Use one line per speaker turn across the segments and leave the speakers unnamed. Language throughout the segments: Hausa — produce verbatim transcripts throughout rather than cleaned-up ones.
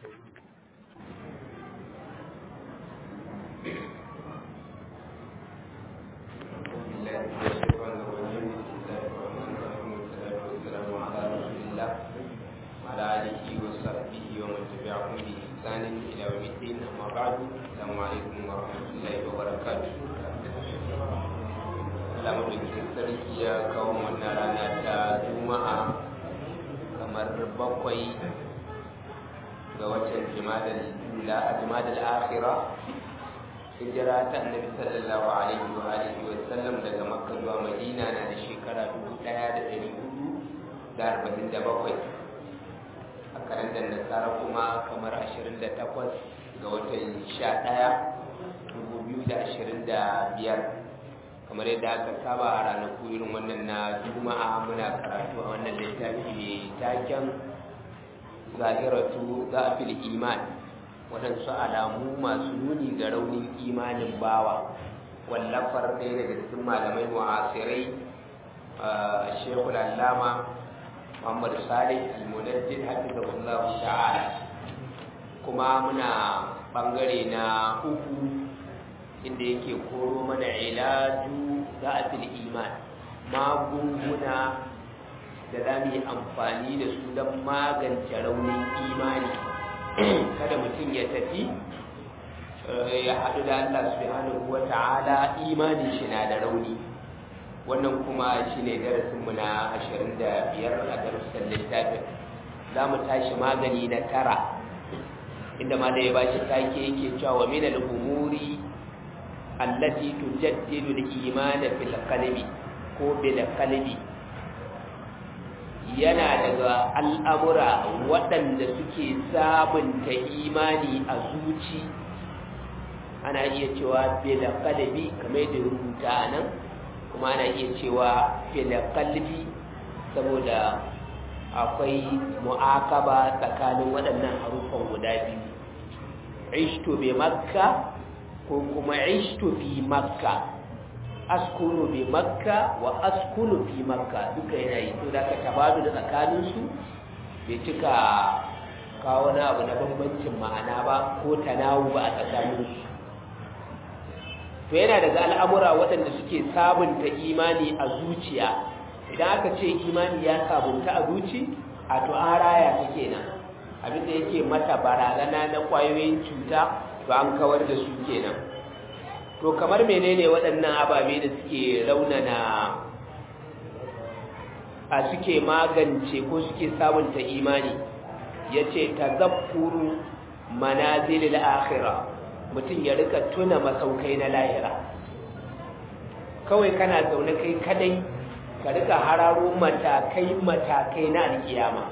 bakwai ga watan Jumadal Akhira, hijira ta Annabi sallallahu alaihi wa alihi wa sallam daga Makka zuwa Madina na da shekara dubu ɗaya da ɗari hudu da arba'in da bakwai, a kalandar Nasara kuma kamar ashirin da takwas ga watan sha ɗaya dubu biyu da ashirin da biyar. Kamar yadda aka saba a ranaku irin wannan na Juma'a muna karatu a wannan littafi mai taken Zahiratu Za'fil Iman, waɗansu alamu masu nuni ga raunin imanin bawa, wallafar ɗaya daga cikin malamai mu'asirai Sheikhul Allama Muhammad Salih Al-Munajjid hafizahullahu ta'ala. Kuma muna bangare na uku inda yake koro mana ilaju za'atul iman, magunguna da za mu yi amfani da su don magance raunin imani. Kada mutum ya tafi ya haɗu da Allah subhanahu wa ta'ala imanin shi na da rauni. Wannan kuma shi ne darasinmu na ashirin da biyar a darussan littafin. Za mu tashi magani na tara, inda ma da ya ba shi take yake cewa min al-umuri allati tujaddidu al-iman fil qalbi ko bil qalbi, yana daga al'amura waɗanda suke sabunta imani a zuci. Ana iya cewa bil qalbi kamar da rubuta nan, kuma ana iya cewa fil qalbi saboda akwai mu'akaba tsakanin waɗannan harufan guda biyu. Ishtu bi makka ko kuma ishtu fi makka, askunu bi makka wa askunu fi makka, duka yana yi. To da ka tabadu da tsakaninsu bai cika kawo wani abu na bambancin ma'ana ba ko tanawu ba a tsakaninsu. To yana daga al'amura waɗanda suke sabunta imani a zuciya. Idan aka ce imani ya sabunta a zuci, a to an raya ta kenan. Abinda yake mata barazana na ƙwayoyin cuta to an kawar da su kenan. To kamar menene waɗannan ababe da suke raunana a suke magance ko suke sabunta imani? Yace tazakkuru manazilil akhirah, mutum ya rika tuna masaukai na lahira. Kawai kana zaune kai kadai ka rika hararo matakai matakai na alkiyama.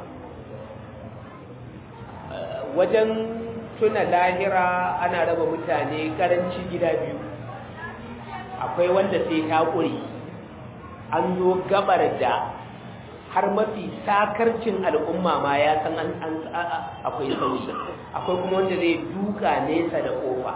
Wajen tuna lahira ana raba mutane karanci gida biyu. Akwai wanda sai ta ƙuri, an zo gabar da har mafi sakarcin al'umma ma ya san an akwai sauyi. Akwai kuma wanda zai duka nesa da ƙofa.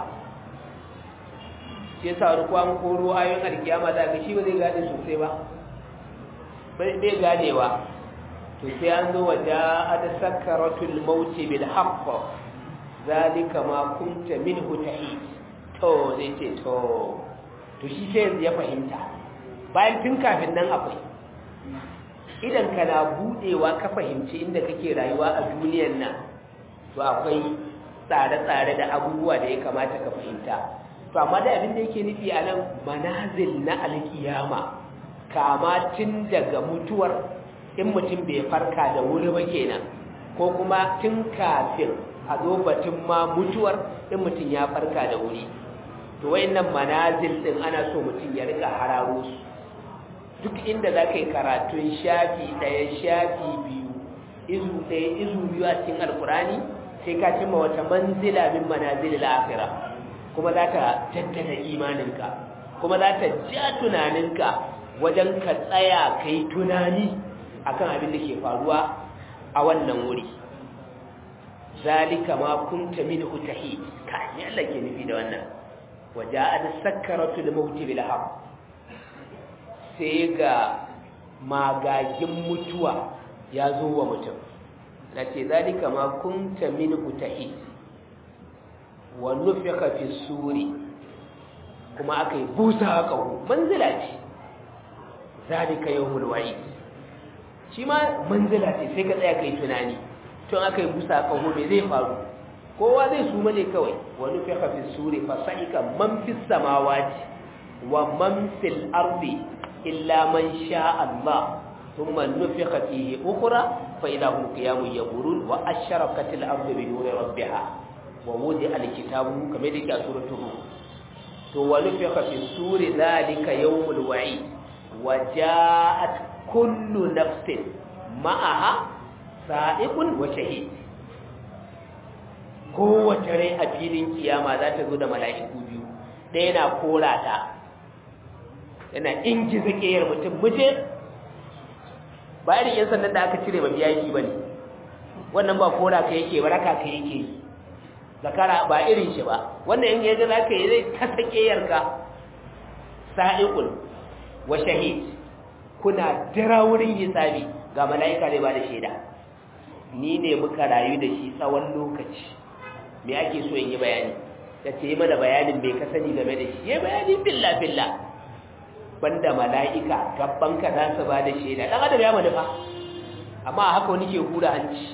Shi yasa wani kwan koro ayoyin alkiyama za ga shi ba zai gane sosai ba, bai ganewa. To sai an zo waje ada sakaratul mauti bil haqq, zalika ma kunta minhu tahid. To zai ce to to shi sai ya fahimta. Bayan tun kafin nan akwai, idan kana budewa ka fahimci inda kake rayuwa a duniyar nan, to akwai tsare-tsare da abubuwa da ya kamata ka fahimta. To amma da abin da yake nufi a nan manazil na alkiyama, kama tun daga mutuwar, in mutum bai farka da wuri ba kenan, ko kuma tun kafin a zo batun ma mutuwar in mutum ya farka da wuri. To wayannan manazil din ana so mutum ya rika hararo su. Duk inda za ka yi karatun shafi ɗaya, shafi biyu, izu ɗaya, izu biyu a cikin alkurani, sai ka cimma wata manzila min manazilil akhirah, kuma za ta jaddada imaninka, kuma za ta ja tunaninka wajen ka tsaya ka yi tunani akan abin da ke faruwa a wannan wuri. Zalika ma kunta minhu tahid, ka ni Allah ke nufi da wannan. Waja'at sakaratul maut bil haqq, sai ga magagin mutuwa ya zo wa mutum. na ce zalika ma kunta min tahid wa nufiqa fi suri kuma akai busa kawo manzila ce zalika yawmul wa'id shi ma manzila ce sai ka tsaya kai tunani tun akai busa kawo me zai faru kowa zai suma ne kawai wa nufiqa fi suri fa sa'ika man fis samawati wa man fil ardi illa man sha Allah thumma nufiqa fihi ukhra fa idha hum qiyamun yaqulun wa ashraqat al ardu bi nuri rabbiha wa wudi'a al kitabu kama yake a suratul rum to wa nufiqa fi suri dhalika yawmul wa'id wa ja'at kullu nafsin ma'aha sa'iqun wa shahid kowace rai a filin kiyama za ta zo da mala'iku biyu ɗaya na kora ta yana ingiza ƙeyar mutum muje ba irin yan sandan da aka cire ba biya yi ba ne wannan ba kora ka yake ba raka ka yake zakara ba irin shi ba wannan in yaga za ka yi zai kasa ƙeyar ka sa'iqun wa shahid kuna dira wurin hisabi ga mala'ika zai ba da shaida ni ne muka rayu da shi tsawon lokaci me ake so in yi bayani da ce mana bayanin me ka sani game da shi ya bayani billa billa banda mala'ika gabban ka za su ba da shaida dan adam ya manufa amma haka wani ke hura hanci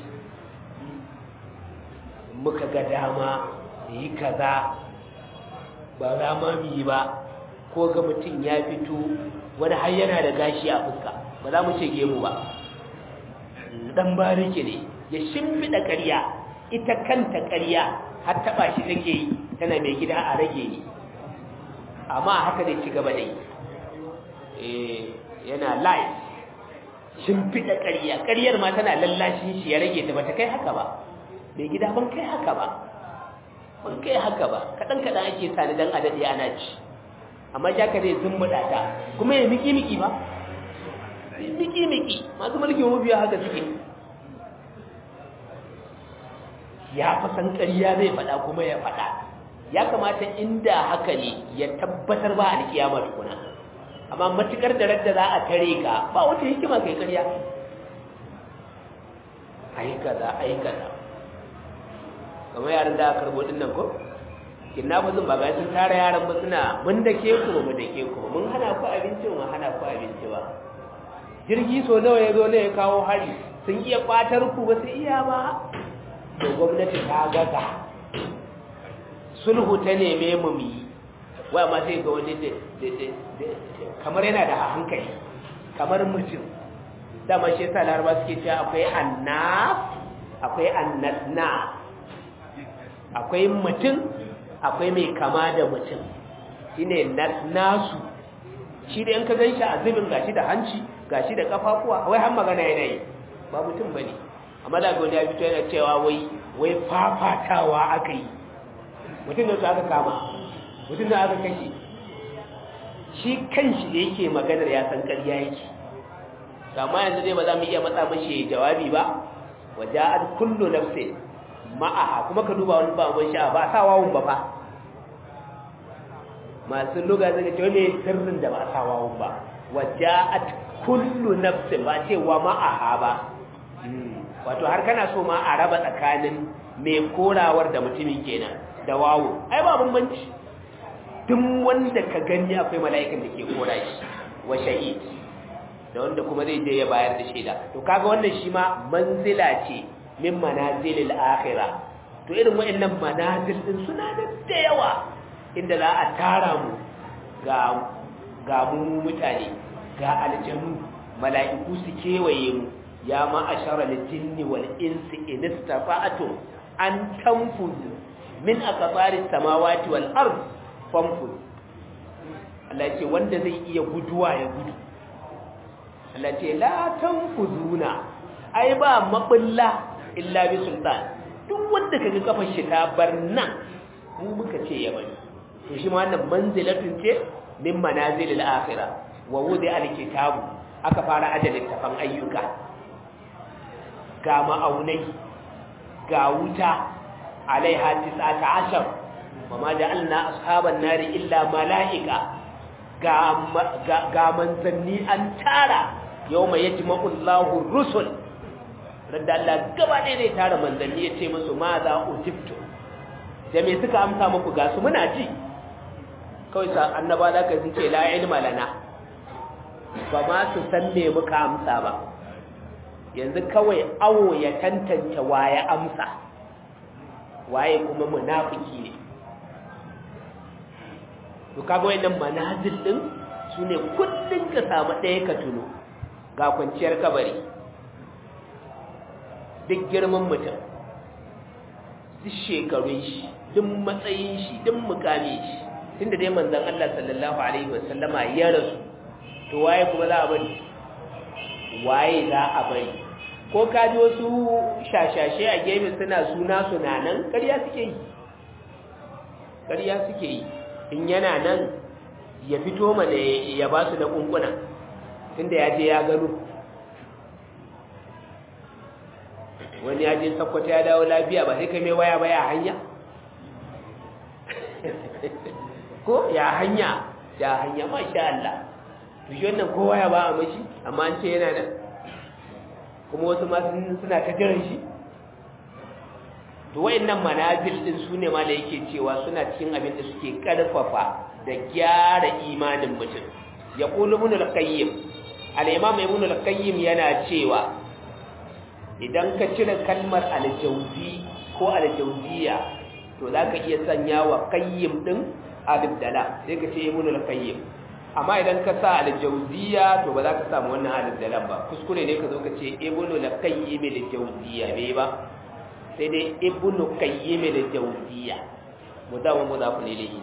muka ga dama yi kaza ba za ma mu yi ba ko ga mutum ya fito wani har yana da gashi a fuska ba za mu ce gemu ba dan barike ne ya shimfida ƙarya ita kanta ƙarya har taɓa shi take yi tana mai gida a rage yi amma haka dai ci gaba dai eh yana live shimfiɗa ƙarya ƙaryar ma tana lallashin shi ya rage ta bata kai haka ba mai gida ban kai haka ba ban kai haka ba kaɗan kaɗan ake sani dan a daɗe ana ci amma jaka zai zumbuɗa ta kuma ya miki miki ba miki miki masu mulkin mabiya haka suke ya fasan ƙarya zai faɗa kuma ya faɗa ya kamata inda haka ne ya tabbatar ba a kiyama tukuna amma matukar da radda za a tare ka ba wata hikima kai ƙarya ai kaza ai kaza kamar yaran da aka karbo din nan ko kidnappers ba ga sun tara yaran ba suna mun da ke ku mun da ke ku mun hana ku abinci mun hana ku abinci ba jirgi so nawa ya zo ne ya kawo hari sun iya kwatar ku ba su iya ba to gwamnati ta gaga sulhu ta neme mu mi wai ma sai ga wani da kamar yana da hankali kamar mutum dama shi yasa laraba suke cewa akwai annaf akwai annasna akwai mutum akwai mai kama da mutum shine nasnasu shi da in ka ganshi a zubin gashi da hanci gashi da kafafuwa wai har magana yana yi ba mutum bane amma da gona ya fito yana cewa wai wai fafatawa aka yi mutum da su aka kama mutum da aka kashe shi kanshi da yake maganar ya san ƙarya yake amma yanzu dai ba za mu iya matsa mashi jawabi ba waja'at kullu nafsin ma'aha kuma ka duba wani ba mun sha ba sa wawun ba fa masu luga zai ce wani sirrin da ba sa wawun ba waja'at kullu nafsin ba ce wa ma'aha ba wato har kana so ma a raba tsakanin mai korawar da mutumin kenan da wawo ai ba bambanci duk wanda ka gani akwai mala'ikan da ke kora shi wa shahid da wanda kuma zai je ya bayar da shaida to kaga wannan shi ma manzila ce min manazilil akhirah to irin wayannan manazil din suna da yawa inda za a tara mu ga ga mu mutane ga aljanu mala'iku su kewaye mu ya ma'ashara al-jinni wal insi in istata'tum an tanfudu min aqtaris samawati wal ard fanfud Allah ce wanda zai iya guduwa ya gudu Allah ce la tanfuduna ai ba mabulla illa bi sultan duk wanda kaga kafar shi ta bar nan mu muka ce ya bari to shi ma wannan manzilatun ce min manazilil akhirah wa wudi al-kitabu aka fara ajalin tafan ayyuka ga ma'aunai ga wuta alaiha tis'ata ashar wa ma ja'alna ashaban nari illa mala'ika ga ga manzanni an tara yawma yajma'u Allahu rusul radda Allah gaba ɗaya zai tara manzanni ya ce musu ma za ujibtu da me suka amsa muku ga su muna ji kawai sa annaba da kai suke la ilma lana ba ma su san me muka amsa ba yanzu kawai awo ya tantance waye amsa waye kuma munafiki ne to kaga wayannan manazil din sune kullun ka samu ɗaya ka tuno ga kwanciyar kabari duk girman mutum duk shekarun shi duk matsayin shi duk mukamin shi tunda dai manzon Allah sallallahu alaihi wasallama ya rasu to waye kuma za a bari waye za a bari ko ka ji wasu shashashe a gefe suna suna sunanan ƙarya suke yi ƙarya suke yi in yana nan ya fito mana ya ba su da kunkuna tunda ya je ya gano wani ya je sakwata ya dawo lafiya ba sai kai mai waya ba ya hanya ko ya hanya ya hanya masha Allah to shi wannan kowa ya ba a mashi amma an ce yana nan kuma wasu ma suna ta jiran shi to wayannan manazil din su ne ma da yake cewa suna cikin abin da suke karfafa da gyara imanin mutum ya qulu ibn al-qayyim al-imam ibn al-qayyim yana cewa idan ka cire kalmar al-jawzi ko al-jawziya to zaka iya sanya wa qayyim din alif dala sai ka ce ibn al-qayyim amma idan ka sa al-jawziya to ba za ka samu wannan alif dala ba kuskure ne ka zo ka ce ibn al-qayyim al-jawziya bai ba sai dai ibn qayyim al-jawziya mudawa mudafu ilayhi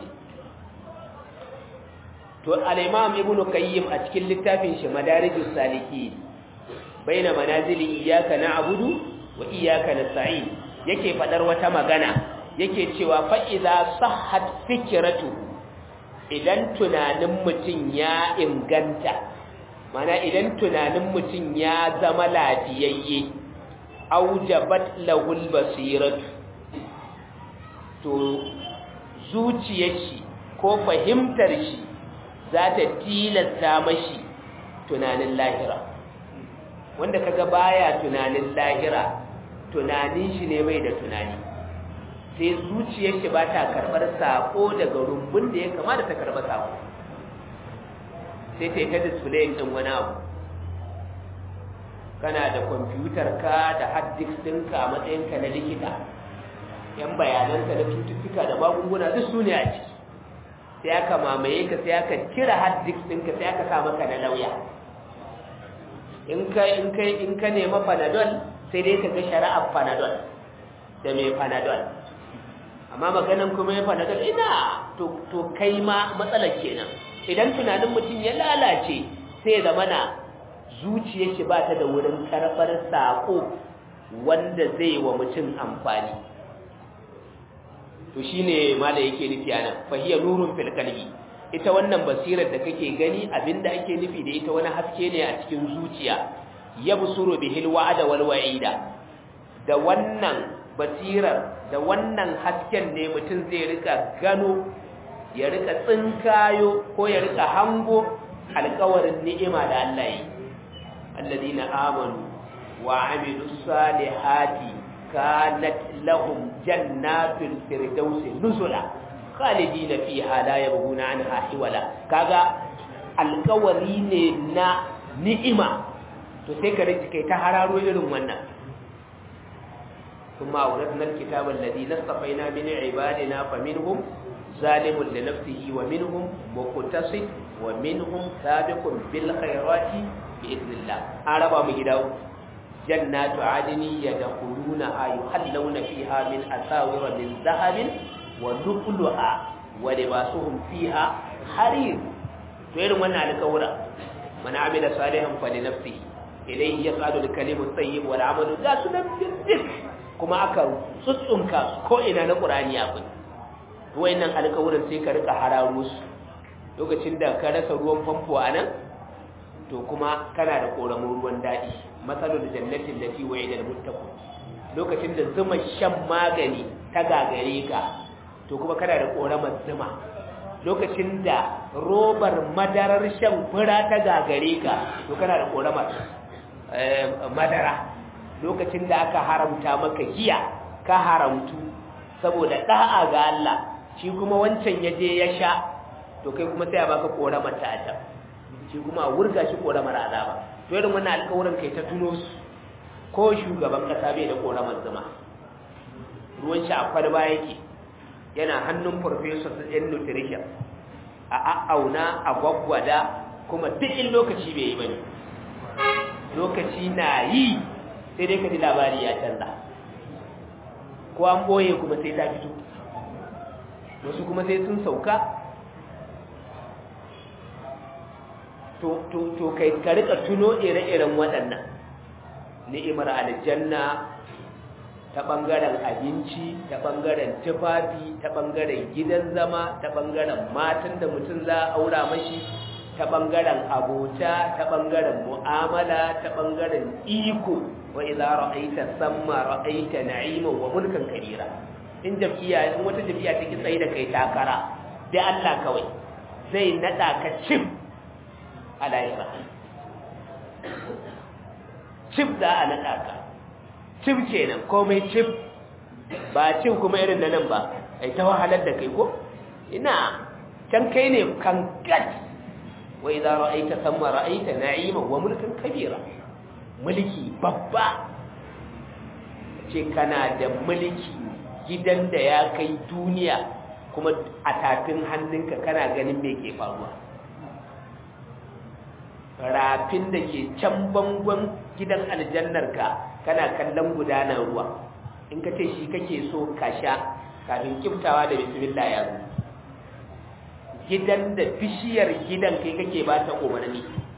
to al-imam ibn qayyim a cikin littafin shi madarijus salikin baina manazili iyyaka na'budu wa iyyaka nasta'in yake fadar wata magana yake cewa fa idza sahhat fikratu idan tunanin mutun ya inganta mana idan tunanin mutun ya zama lafiyayye aujabat lahul basiratu to zuciyar shi ko fahimtar shi za ta tilasta mashi tunanin lahira wanda kaga baya tunanin lahira tunanin shi ne bai da tunani sai zuciyar shi ba ta karbar sako daga rumbun da ya kamata ta karba sako sai ta yi ta display din wani abu kana da kwamfutar ka da hard disk ɗinka a matsayinka na likita yan bayananka na cututtuka da magunguna duk su ne a ciki sai aka mamaye ka sai aka kira hard disk ɗinka sai aka sa maka na lauya in ka in ka in ka nema panadol sai dai ka ga shari'ar panadol da mai panadol amma maganan kuma mai panadol ina to to kai ma matsalar kenan idan tunanin mutum ya lalace sai ya zamana zuciyar shi ba ta da wurin karɓar saƙo wanda zai wa mutum amfani to shine mala yake nufi anan fahiya nurun fil qalbi ita wannan basirar da kake gani abinda ake nufi da ita wani haske ne a cikin zuciya yabsuru bihil wa'da wal wa'ida da wannan basirar da wannan hasken ne mutum zai rika gano ya rika tsinkayo ko ya rika hango alƙawarin ni'ima da Allah yi الذين آمنوا وعملوا الصالحات كانت لهم جنات الفردوس نزلا خالدين فيها لا يبغون عنها حولا كذا alƙawari ne na ni'ima to sai ka rike kai ta hararo irin wannan kuma awratna alkitaba alladhi nastafaina min ibadina faminhum zalimun li nafsihi wa minhum muqtasid wa minhum sabiqun bil khairati bi'idhnillah araba mu gida jannatu adni yadkhuluna ayuhallawna fiha min asawira min dhahabin wa lu'lu'a wa libasuhum fiha harir to irin wannan alƙawura man amila salihan fa li nafsihi ilayhi yas'adu al-kalimu at-tayyib wal 'amalu zasunan dik kuma aka tsuntsunka ko ina na qur'ani akwai wayannan alƙawuran sai ka rika hararo su lokacin da ka rasa ruwan famfo anan to kuma kana da koramin ruwan daɗi matsalolin jannatin da fi waye da muttaqun lokacin da zuma shan magani ta gagare ka to kuma kana da koramar zuma lokacin da robar madarar shan fura ta gagare ka to kana da koramar madara lokacin da aka haramta maka giya ka haramtu saboda da'a ga Allah shi kuma wancan ya je ya sha to kai kuma sai a baka koramar ta ta shi kuma a wurga shi koramar azaba to irin wannan alƙawarin kai ta tuno su ko shugaban kasa bai da koramar zuma ruwan shi a kwalba yake yana hannun professor in nutrition a a'auna a gwaggwada kuma duk in lokaci bai yi bane lokaci na yi sai dai ka ji labari ya canza ko an boye kuma sai ta fito wasu kuma sai sun sauka to to to kai ka rika tuno ire-iren waɗannan ni'imar aljanna ta bangaren abinci ta bangaren tufafi ta bangaren gidan zama ta bangaren matan da mutum za a aura mashi ta bangaren abota ta bangaren mu'amala ta bangaren iko wa idza ra'aita samma ra'aita na'iman wa mulkan kabira in jam'iyya in wata jam'iyya take tsaye da kai takara dai Allah kawai zai nada ka cif alaika cif da a nada ka cif kenan komai cif ba cif kuma irin da nan ba ai ta wahalar da kai ko ina can kai ne kan gat wa idza ra'aita thumma ra'aita na'iman wa mulkan kabira mulki babba ce kana da mulki gidan da ya kai duniya kuma a tafin hannunka kana ganin me ke faruwa rafin da ke can bangon gidan aljannarka kana kallon gudanar ruwa in ka ce shi kake so ka sha kafin kiftawa da bismillah ya zo gidan da bishiyar gidan kai kake ba ta umarni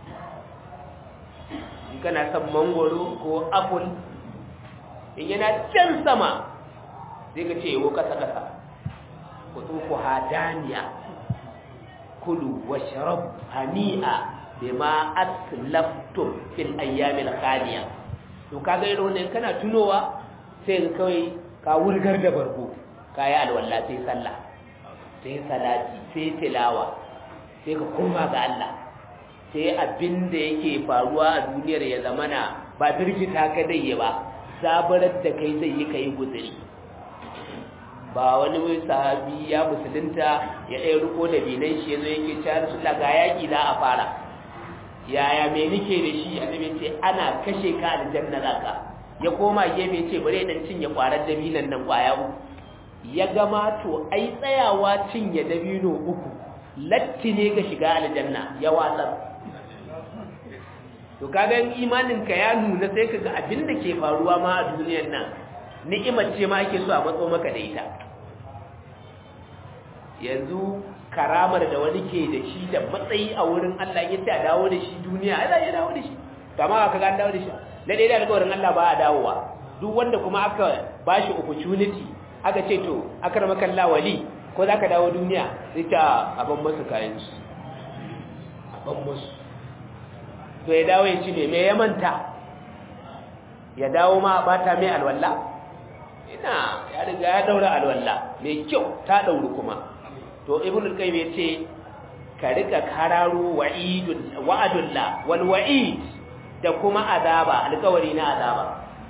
in kana son mangoro ko apple in yana can sama sai ka ce yawo kasa kasa ku tuku hadaniya kulu washrab hani'a bima aslaftum fil ayyamil khaliya to kaga irin wannan kana tunowa sai ka kai ka wurgar da barko kai alwala sai sallah sai salati sai tilawa sai ka koma ga Allah sai abin da yake faruwa a duniyar ya zamana ba birgita ka dai ba sabarar da kai zai yi kai guzuri ba wani mai sahabi ya musulunta ya ɗaya riko da binan shi yazo yake cewa Rasulullah ga yaki za a fara yaya me nake da shi annabi ce ana kashe ka aljanna zaka ya koma gefe ce bare dan cinye kwarar dabinan nan kwaya uku ya gama to ai tsayawa cinye dabino uku latti ne ga shiga aljanna ya watsar to kaga imanin ka ya nuna sai kaga abin da ke faruwa ma a duniyar nan ni'imar ce ma ake so a matso maka da ita yanzu karamar da wani ke da shi da matsayi a wurin Allah ya ce a dawo da shi duniya ai za ya dawo da shi kama aka ga an dawo da shi na dai da alƙawarin Allah ba a dawowa duk wanda kuma aka bashi opportunity aka ce to akramaka Allah wali ko zaka dawo duniya sai ta aban musu kayan su aban musu to ya dawo ya ci me me ya manta ya dawo ma ba ta mai alwala ina ya riga ya daura alwala mai kyau ta dauri kuma to ibnu al-qayyim yace ka rika kararo wa'idun wa'adullah wal wa'id da kuma azaba alƙawari na azaba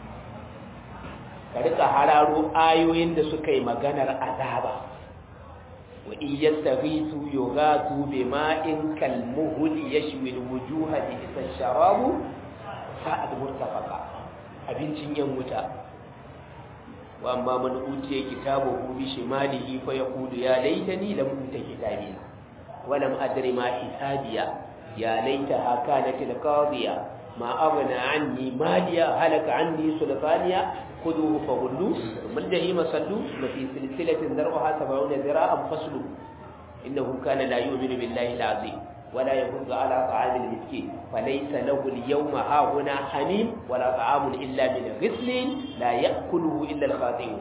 ka rika hararo ayoyin da suka yi maganar azaba wa iyastaghisu yughatu bima'in kalmuhli yashwi alwujuha bi isasharabu sa'ad murtafaqa abincin yan wuta wa amma man utiya kitabahu bi shimalihi fa yaqulu ya laitani lam uta kitabiya wa lam adri ma hisabiya ya laitaha kanat alqadiya ma aghna anni maliya halaka anni sultaniya خذوه فغلوه ثم الجحيم صلوه وفي سلسلة ذرعها سبعون ذراعا فاصلوه إنه كان لا يؤمن بالله العظيم ولا يحض على طعام المسكين فليس له اليوم هاهنا حميم ولا طعام إلا من غسل لا يأكله إلا الخاطئون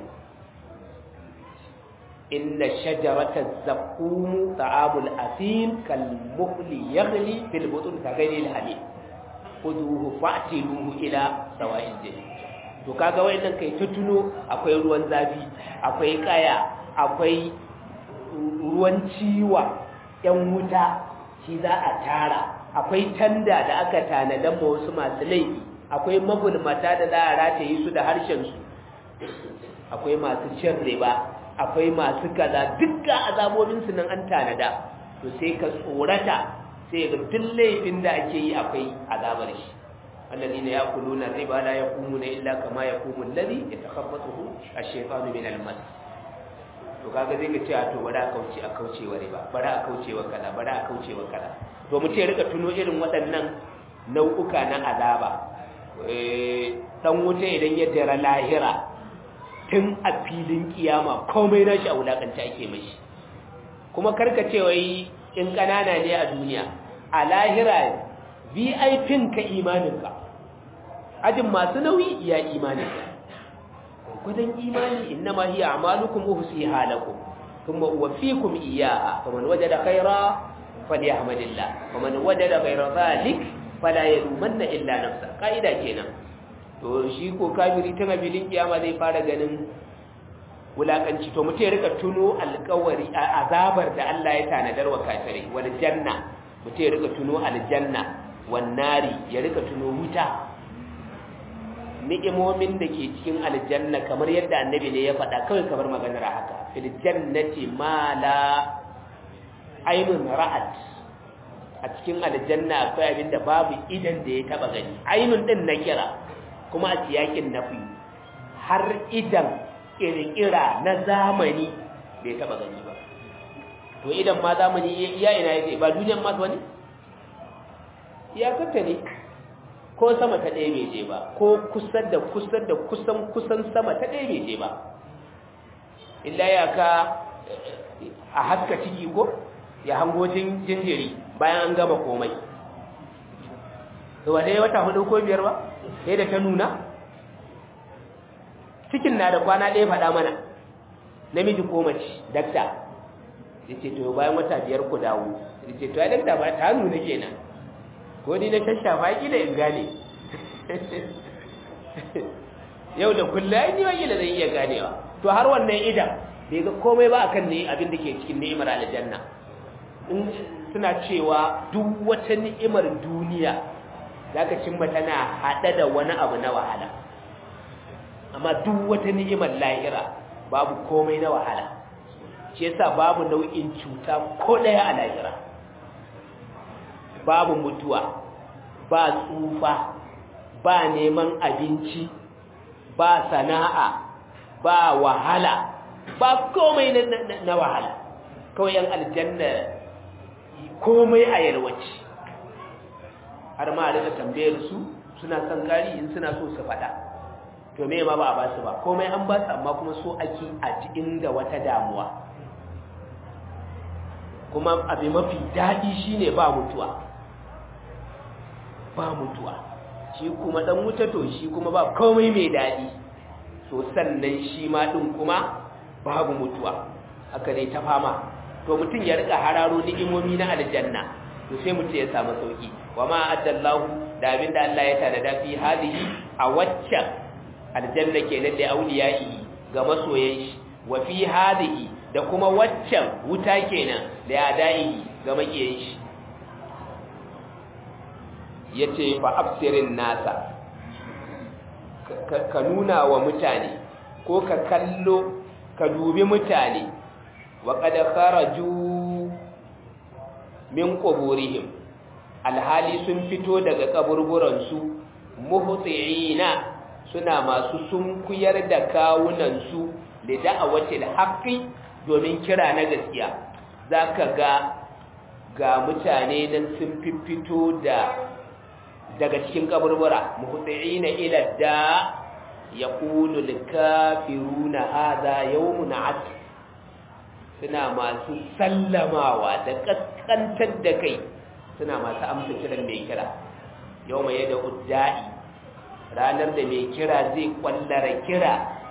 إن شجرة الزقوم طعام الأثيم كالمهل يغلي في البطن كغير الحميم خذوه فاعتلوه إلى سواء الجحيم to kaga wayannan kai tutuno akwai ruwan zafi akwai kaya akwai ruwan ciwa yan wuta shi za a tara akwai tanda da aka tanadan ma wasu masu laifi akwai magulmata da za a rataye su da harshen su, akwai masu cin riba, akwai masu kaza, dukkan azabobin su nan an tanada. To sai ka tsorata, sai ga duk laifin da ake yi akwai azabar shi. الذين يأكلون الربا لا يقومون إلا كما يقوم الذي يتخبطه الشيطان من المس. to kaga zai ga cewa to bari a kauce a kauce wa riba, bari a kauce wa kaza, bari a kauce wa kaza. To mutum ya rika tuno irin waɗannan nau'uka na azaba. Eh dan wuta idan ya dara lahira tun a filin kiyama komai nashi a wulakanta ake mashi. Kuma karka ce wai in kanana ne a duniya, a lahira V I P ka imaninka, ajin masu nauyi iya imaninka. Gwadon imani innama hiya a'malukum uhsiha lakum thumma uwaffikum iyyaha faman wajada khayra falyahmadillah faman wajada ghayra dhalik fala yalumanna illa nafsa. Kaida kenan. To shi ko kafiri tun abilin kiyama zai fara ganin wulakanci. To mutum ya rika tuno alƙawari azabar da Allah ya tanadar wa kafirai, wal janna. Mutum ya rika tuno aljanna, wannari ya rika tuno wuta, ni'imomin da ke cikin aljanna kamar yadda annabi ne ya faɗa, kawai kamar maganar haka. Fil jannati ma la aynun ra'at, a cikin aljanna akwai abin da babu idan da ya taba gani. Aynun din na kira kuma a siyakin nafi, har idan kirkira na zamani bai taba gani ba. To idan ma zamani ya ina yake, ba duniyan ma wani iyakarta ne, ko sama ta ɗaya bai je ba, ko kusa da kusa da kusan kusan sama ta ɗaya bai je ba. Illa ya ka a haska ciki ko ya hango jinjiri bayan an gama komai. To ba dai wata hudu ko biyar ba sai da ta nuna. Cikin na da kwana ɗaya faɗa mana, namiji ko mace, dakta ya ce to bayan wata biyar ku dawo. Ya ce to ya dakta ba ta nuna kenan, ko ni na shashafa kila in gane. Yau da kullum ai ni wakila zai iya ganewa. To har wannan idan bai ga komai ba akan ne abin da ke cikin ni'imar aljanna. In suna cewa duk wata ni'imar duniya zaka cimma tana hada da wani abu na wahala, amma duk wata ni'imar lahira babu komai na wahala. Shi yasa babu nau'in cuta ko daya a lahira. Babu mutuwa, ba tsufa, ba neman abinci, ba sana'a, ba wahala, ba komai na, na, na wahala. Kawai yan aljanna komai a yalwaci. Har ma da tambayar su suna son kari in suna so su fada. To me ma ba a ba su ba, komai an ba su, amma kuma so ake a cikin da wata damuwa. Kuma abin mafi daɗi shine ba mutuwa. Ba mutuwa, shi kuma dan wuta to shi kuma ba komai mai dadi. So sannan shi ma din kuma babu mutuwa, aka dai ta fama. To mutun ya rika hararo ni'imomi na aljanna, to sai mutun ya samu sauki. Wama addallahu, da abinda Allah ya tada fi hadihi a waccan aljanna kenan da auliyai ga masoyan shi, wa fi hadihi da kuma waccan wuta kenan da adai ga makiyan shi. Ya ce fa absirin nasa, ka nuna wa mutane ko ka kallo ka dubi mutane, wa qad kharaju min quburihim, alhali sun fito daga kaburburansu, muhti'ina suna masu sunkuyar da kawunansu da da'awatil haqqi, domin kira na gaskiya. Zaka ga ga mutane nan sun fito da daga cikin kaburbura, muhti'ina ila da yaqulu likafiruna hadha yawmun 'at, suna masu sallamawa da kaskantar da kai, suna masu amsa kiran mai kira. Yawma yada udda'i, ranar da mai kira zai kwallara kira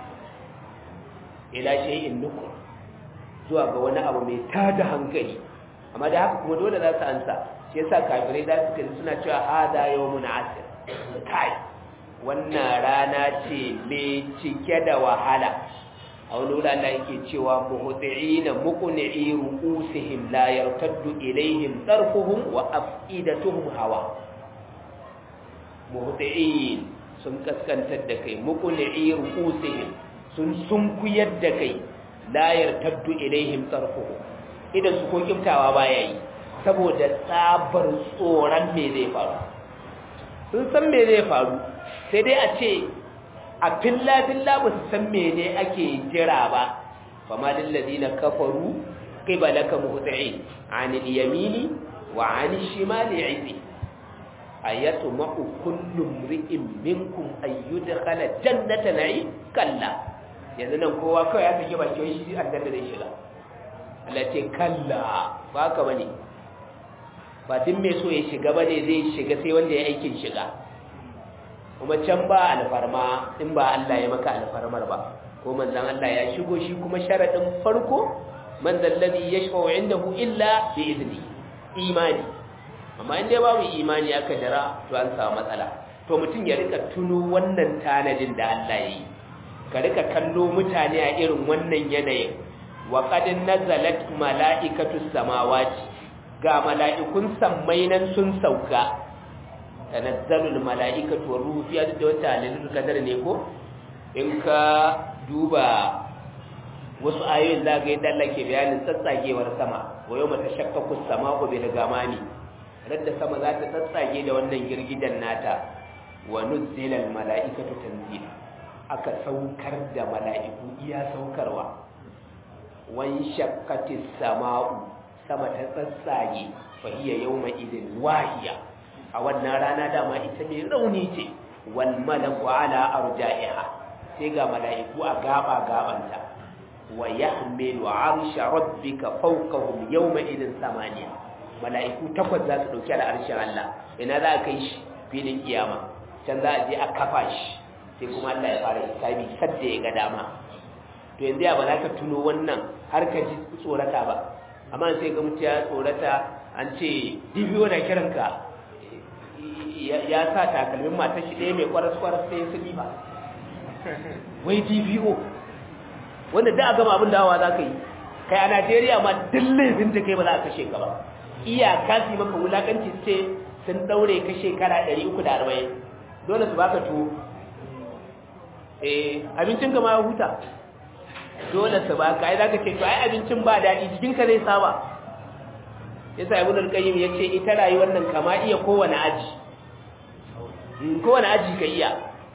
ila shay'in nukum, zuwa ga wani abu mai tada hankali. Amma da haka kuma dole za su ansa. Shi yasa kafirai da suka suna cewa hada yawmun asir, kai wannan rana ce mai cike da wahala. A wani wuri Allah yake cewa muhti'ina muqni'i ru'usihim la yartaddu ilaihim tarfuhum wa af'idatuhum hawa. Muhti'in sun kaskantar da kai muqni'i ru'usihim sun sunkuyar da kai la yartaddu ilaihim tarfuhu idan su ko kimtawa baya yi saboda tsabar tsoron me zai faru sun san me zai faru sai dai a ce a filla filla ba su san mene ake jira ba fama lil ladina kafaru qibalaka muhti'in 'anil yamini wa 'anil shimali 'izi ayatu ma'u kullu mri'in minkum ayyudkhala jannata na'im kalla yanzu nan kowa kawai ya sake bakin shi aljanna zai shiga Allah ce kalla ba ka bane ba din mai so ya shiga bane zai shiga sai wanda ya aikin shiga kuma can ba alfarma in ba Allah ya maka alfarmar ba ko manzon Allah ya shigo shi kuma sharadin farko man zallazi yashfa'u indahu illa bi idni imani amma in dai babu imani aka jira to an samu matsala to mutum ya rika tuno wannan tanadin da Allah ya yi ka rika kallo mutane a irin wannan yanayin wa qad nazalat mala'ikatu samawati ga mala'ikun sammai nan sun sauka tanazzalul mala'ikatu war ruhu fiha da wata lilul qadar ne ko in ka duba wasu ayoyin zaka yadda Allah ke bayanin tsatsagewar sama wa yawma tashaqqaqu as-sama'u bil ghamami radda sama za ta tsatsage da wannan girgidan nata wa nuzzila al mala'ikatu tanzila aka saukar da mala'iku iya saukarwa wan shaqqatis sama'u sama ta tsatsage fa hiya yawma idin wahiya a wannan rana dama ita mai rauni ce wal malaku ala arja'iha sai ga mala'iku a gaba gabanta wa yahmilu arsha rabbika fawqahum yawma idin samaniya mala'iku takwas za su dauki al'arshin Allah ina za a kai shi filin kiyama can za a je a kafa shi sai kuma Allah ya fara hisabi sadda ya ga dama to yanzu ya ba za ka tuno wannan har ka ji tsorata ba amma sai ga mutum ya tsorata an ce dibiyo na kiranka ya sa takalmin matar shi ɗaya mai kwaras-kwaras sai su ba wai dibiyo wanda da a gama abin da hawa za ka yi kai a Najeriya ma dillin da kai ba za a kashe ka ba iyaka su maka wulakanci ce sun daure ka shekara ɗari uku da arba'in dole su baka tuwo eh abincin ka ma ya huta dole su baka ai zaka ce to ai abincin ba daɗi jikinka zai saba yasa ibn al-qayyim yace ita rayuwar nan kama iya kowane aji kowane aji ka iya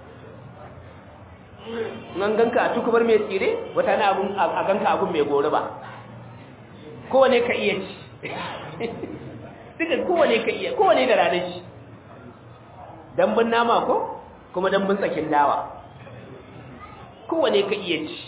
nan ganka a tukubar mai tsire wata na abun a ganka abun mai gore ba kowane ka iya ci duka kowane ka iya kowane da ranar shi dambun nama ko kuma dambun tsakin dawa kowane ka iya ci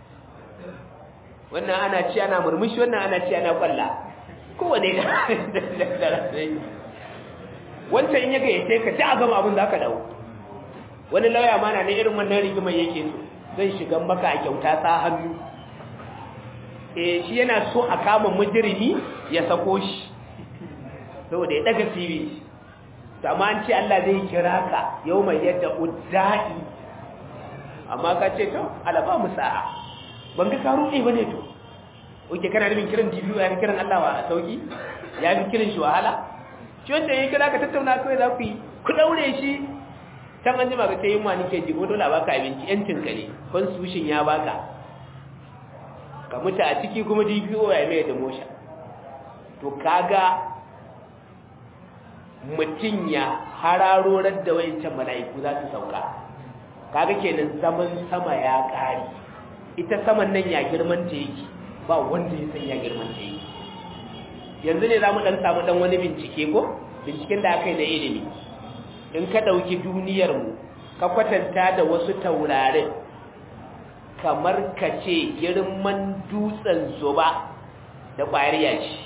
wannan ana ci ana murmushi wannan ana ci ana kwalla kowane da ranar shi wancan in yaga ya ce ka ci a gama abin za ka dawo wani lauya ma na ne irin wannan rigimar yake so zai shiga maka a kyauta ta hannu eh shi yana so a kama mujrimi ya sako shi saboda ya daga sirri amma an ce Allah zai kira ka yau mai yadda uddai amma ka ce to alaba mu sa'a ban ga karu ne bane to oke kana nufin kiran D B O ya kiran Allah wa sauki ya fi kiran shi wahala shi wanda ya kira ka tattauna kai za ku yi ku daure shi can an jima ka ce yin wani ke jigo dole a baka abinci yancin ka ne constitution ya baka ka mutu a ciki kuma D B O ya mai da mosha to kaga mutum ya hararorar da wayancan mala'iku za su sauka kaga kenan zaman sama ya ƙari ita saman nan ya girman ta yake ba wanda ya san ya girman ta yake yanzu ne za mu ɗan samu ɗan wani bincike ko binciken da aka yi na ilimi in ka ɗauki duniyarmu ka kwatanta da wasu taurarin kamar ka ce girman dutsen zuba da ƙwayar yashi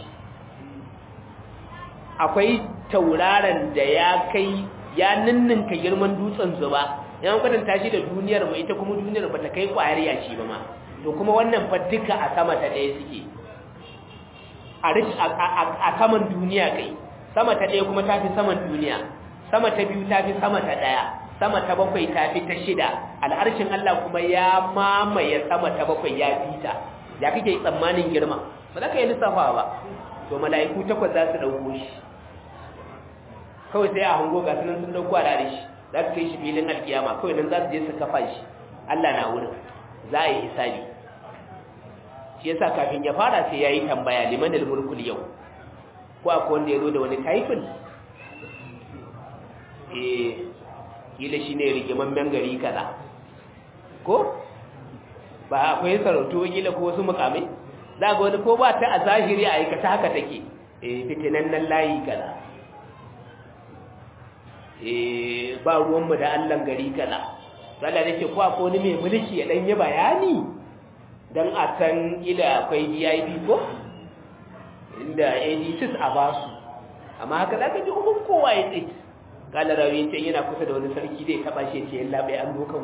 akwai tauraron da ya kai ya ninninka girman dutsen zuba yan kwatanta shi da duniyar mu ita kuma duniyar ba ta kai ƙwayar yashi ba ma to kuma wannan fa duka a sama ta ɗaya suke a saman duniya kai sama ta ɗaya kuma ta fi saman duniya sama ta biyu ta fi sama ta ɗaya sama ta bakwai ta fi ta shida al'arshin Allah kuma ya mamaye sama ta bakwai ya fi ta ya kake tsammanin girma ba za ka yi lissafa ba to mala'iku takwas za su ɗauko shi kawai sai a hango ga sunan sun ɗauko a dare shi za ka kai shi filin alkiyama kawai nan za su je su kafa shi Allah na wurin za a yi hisabi shi yasa kafin ya fara sai yayi tambaya liman al-mulkul yau ko akwai wanda ya zo da wani title eh kila shine rigimammen gari kaza ko ba akwai sarautu kila ko wasu mukamai za ga wani ko ba ta a zahiri a aikata haka take eh fitinannen layi kaza eh ba ruwanmu da Allah gari kaza Allah nake ko akwai wani mai mulki ya dan yi bayani dan a san ila akwai V I P ko inda A D six a basu amma haka zaka ji ukun kowa ya tsaye kala rawi ce yana kusa da wani sarki zai taba shi ce yalla bai an doka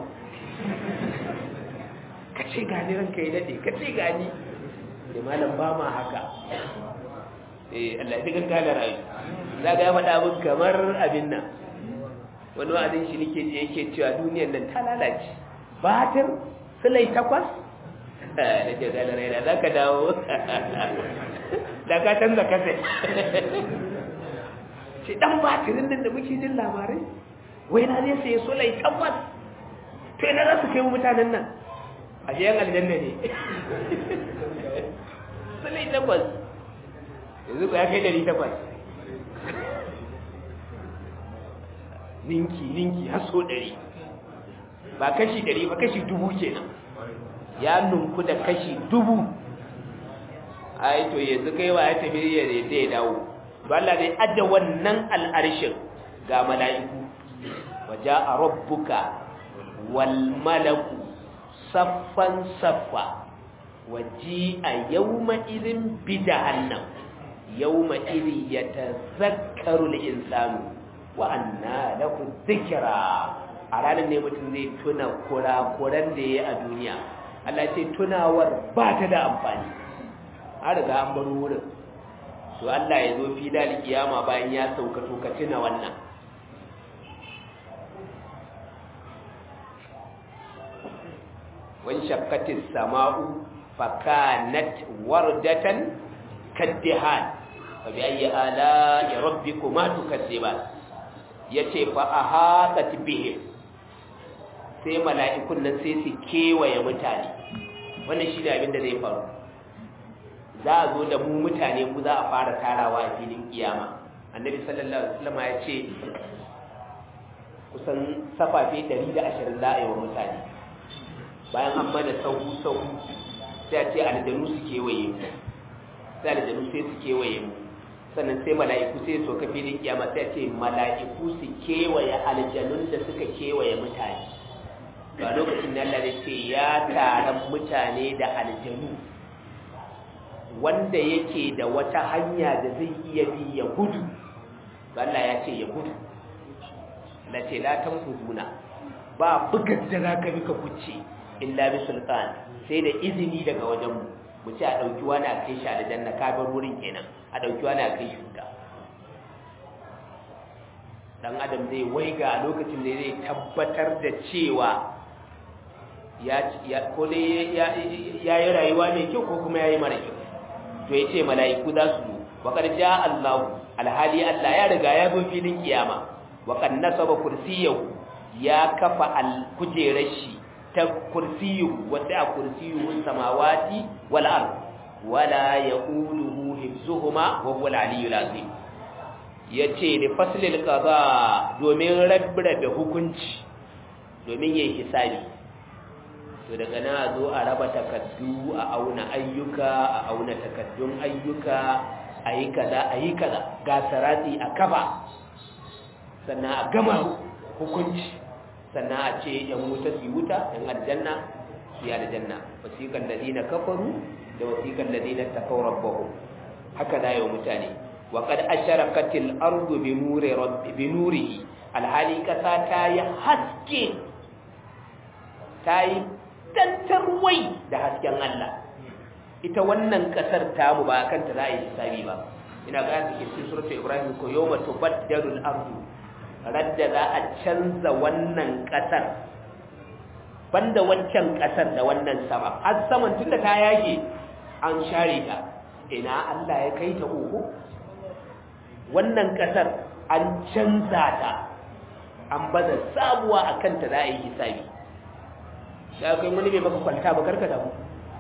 kace gani ranka ya dade kace gani da malam ba ma haka eh Allah ya ga kala rawi zaka ya faɗa abin kamar abin nan wani wa'adin shi nake je yake cewa duniyar nan ta lalace batir sulai takwas da ke gane raina za ka dawo da ka canza kasa ce dan batirin nan da muke jin labarai wai na zai sai sulai takwas to ina za su kai mutanen nan a shi yan aljanna ne sulai takwas yanzu ko ya kai dari takwas ninki ninki har so ɗari ba kashi ɗari ba kashi dubu kenan ya nunku da kashi dubu ai to yanzu kai wa ya tafi ya zai dawo to Allah zai adda wannan al'arshin ga mala'iku waja'a rabbuka wal malaku saffan saffa waji'a yawma idhin bi jahannam yawma idhin yatazakkaru al-insanu wa anna lahu dhikra a ranar ne mutum zai tuna kurakuran da ya a duniya Allah ce tunawar ba ta da amfani an riga an bar wurin to Allah ya zo fila kiyama bayan ya sauka to ka tuna wannan wan shaqqatis sama'u fakanat wardatan kaddihan fa bi ayyi ala ya rabbikuma tukadziban yace fa ahaqat bihim sai mala'ikun nan sai su kewaye mutane wannan shi ne abin da zai faru za a zo da mu mutane ku za a fara tarawa a filin kiyama annabi sallallahu alaihi wasallam ya ce kusan safafe ɗari da ashirin za a yi wa mutane bayan an mana sauhu sauhu sai a ce aljanu su kewaye mu sai aljanu sai su kewaye mu sannan sai mala'iku sai su ka filin kiyama sai a ce mala'iku su kewaye aljanun da suka kewaye mutane ga lokacin da Allah ce ya taron mutane da aljanu wanda yake da wata hanya da zai iya bi ya gudu Allah ya ce ya gudu Allah ce la tanfuzuna ba bugar da zaka bi ka kuce illa bi sultan sai da izini daga wajen mu mu ce a dauki wani a kai shi aljanna ka bar wurin kenan a dauki wani a kai shi wuta dan adam zai waiga lokacin da zai tabbatar da cewa ya ko dai ya yi rayuwa mai kyau ko kuma ya yi mara kyau to ya ce mala'iku za su wa qad jaa Allah alhali Allah ya riga ya zo filin kiyama wa qad nasaba kursiyahu ya kafa al-kujerar shi ta kursiyu wa ta kursiyuhu samawati wal ard wala yaquluhu hifzuhuma wa huwa al-aliyyul azim yace da faslil qada domin rabbara da hukunci domin yayi hisabi to daga na zo a raba takaddu a auna ayyuka a auna takaddun ayyuka ayi kaza ayi kaza ga sarati a kafa sannan a gama hukunci sannan a ce yan wuta su wuta yan aljanna su yi aljanna wasiqal ladina kafaru da wasiqal ladina taqaw rabbahum haka da yau mutane wa qad asharaqatil ardu bi nuri rabbi bi nurihi alhali kasa ta yi haske ta yi tantarwai da hasken Allah ita wannan kasar tamu ba kanta za a yi hisabi ba ina ga cikin cikin suratul ibrahim ko yawma tubaddalu al-ardu radda za a canza wannan kasar banda wancan kasar da wannan sama har saman tunda ta yage an share ta ina Allah ya kai ta uku wannan kasar an canza ta an baza sabuwa a kanta za a yi hisabi da kai wani bai maka kwanta ba karka damu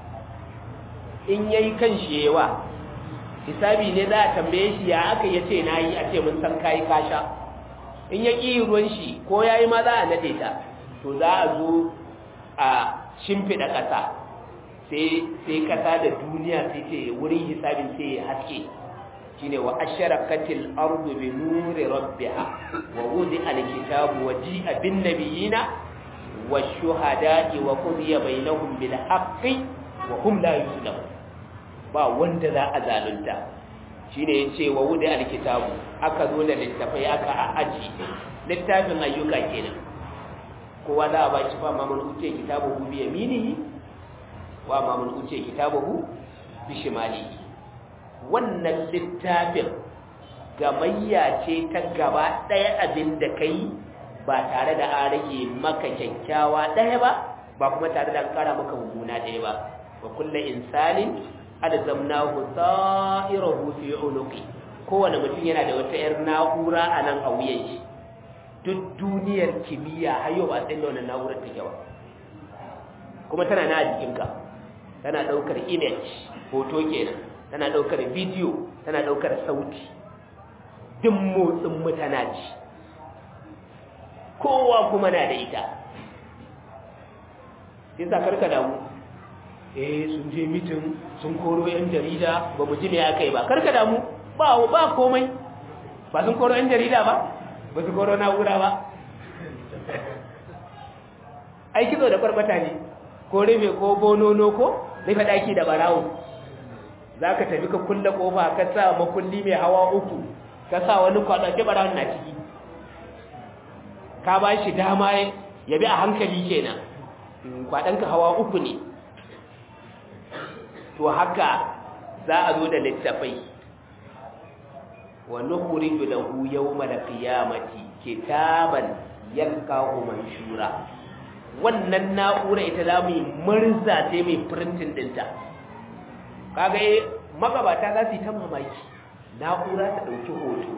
in yayi kan shi yawa hisabi ne za a tambaye shi ya aka yace nayi a ce mun san kai kasha in ya ƙi ruwan shi ko yayi ma za a nade ta to za a zo a shimfiɗa ƙasa sai ƙasa da duniya sai ce wurin hisabin sai ya haske shine wa asharaqatil ardu bi nuri rabbiha wa wudi alkitabu wa ji'a bin nabiyina wash-shuhada'i wa qudiya bainahum bil haqqi wa hum la yuzlamun ba wanda za a zalunta shine yace wa wudi alkitabu aka zo da littafai aka aji littafin ayyuka kenan kowa za a ba shi fa mamun uce kitabuhu bi yaminihi wa mamun uce kitabuhu bi shimalihi wannan littafin gamayya ce ta gaba ɗaya abin da kai ba tare da an rage maka kyakkyawa ɗaya ba ba kuma tare da an ƙara maka mummuna ɗaya ba wa kullu insanin alzamnahu ta'irahu fi unuqi kowane mutum yana da wata yar na'ura a nan a wuyan shi duk duniyar kimiyya har yau ba san da wannan na'urar take ba kuma tana na a jikinka tana ɗaukar image hoto kenan tana ɗaukar bidiyo tana ɗaukar sauti duk motsin mutana ji kowa kuma na da ita yasa karka damu eh sun je mitin sun koro yan jarida ba mu ji me aka yi ba karka damu ba ba komai ba sun koro yan jarida ba ba su koro na'ura ba ai kizo da barbata ne ko rufe ko bonono ko rufe daki da barawo za ka tafi ka kulle kofa ka sa makulli mai hawa uku ka sa wani kwaɗaɗe barawun na ciki ka ba shi dama ya bi a hankali kenan kwaɗanka hawa uku ne to haka za a zo da littafai wa nukhriju lahu yawmal qiyamati kitaban yalqahu manshura wannan na'ura ita za mu yi murza ce mai printing dinta kaga eh magabata za su yi ta mamaki na'ura ta dauki hoto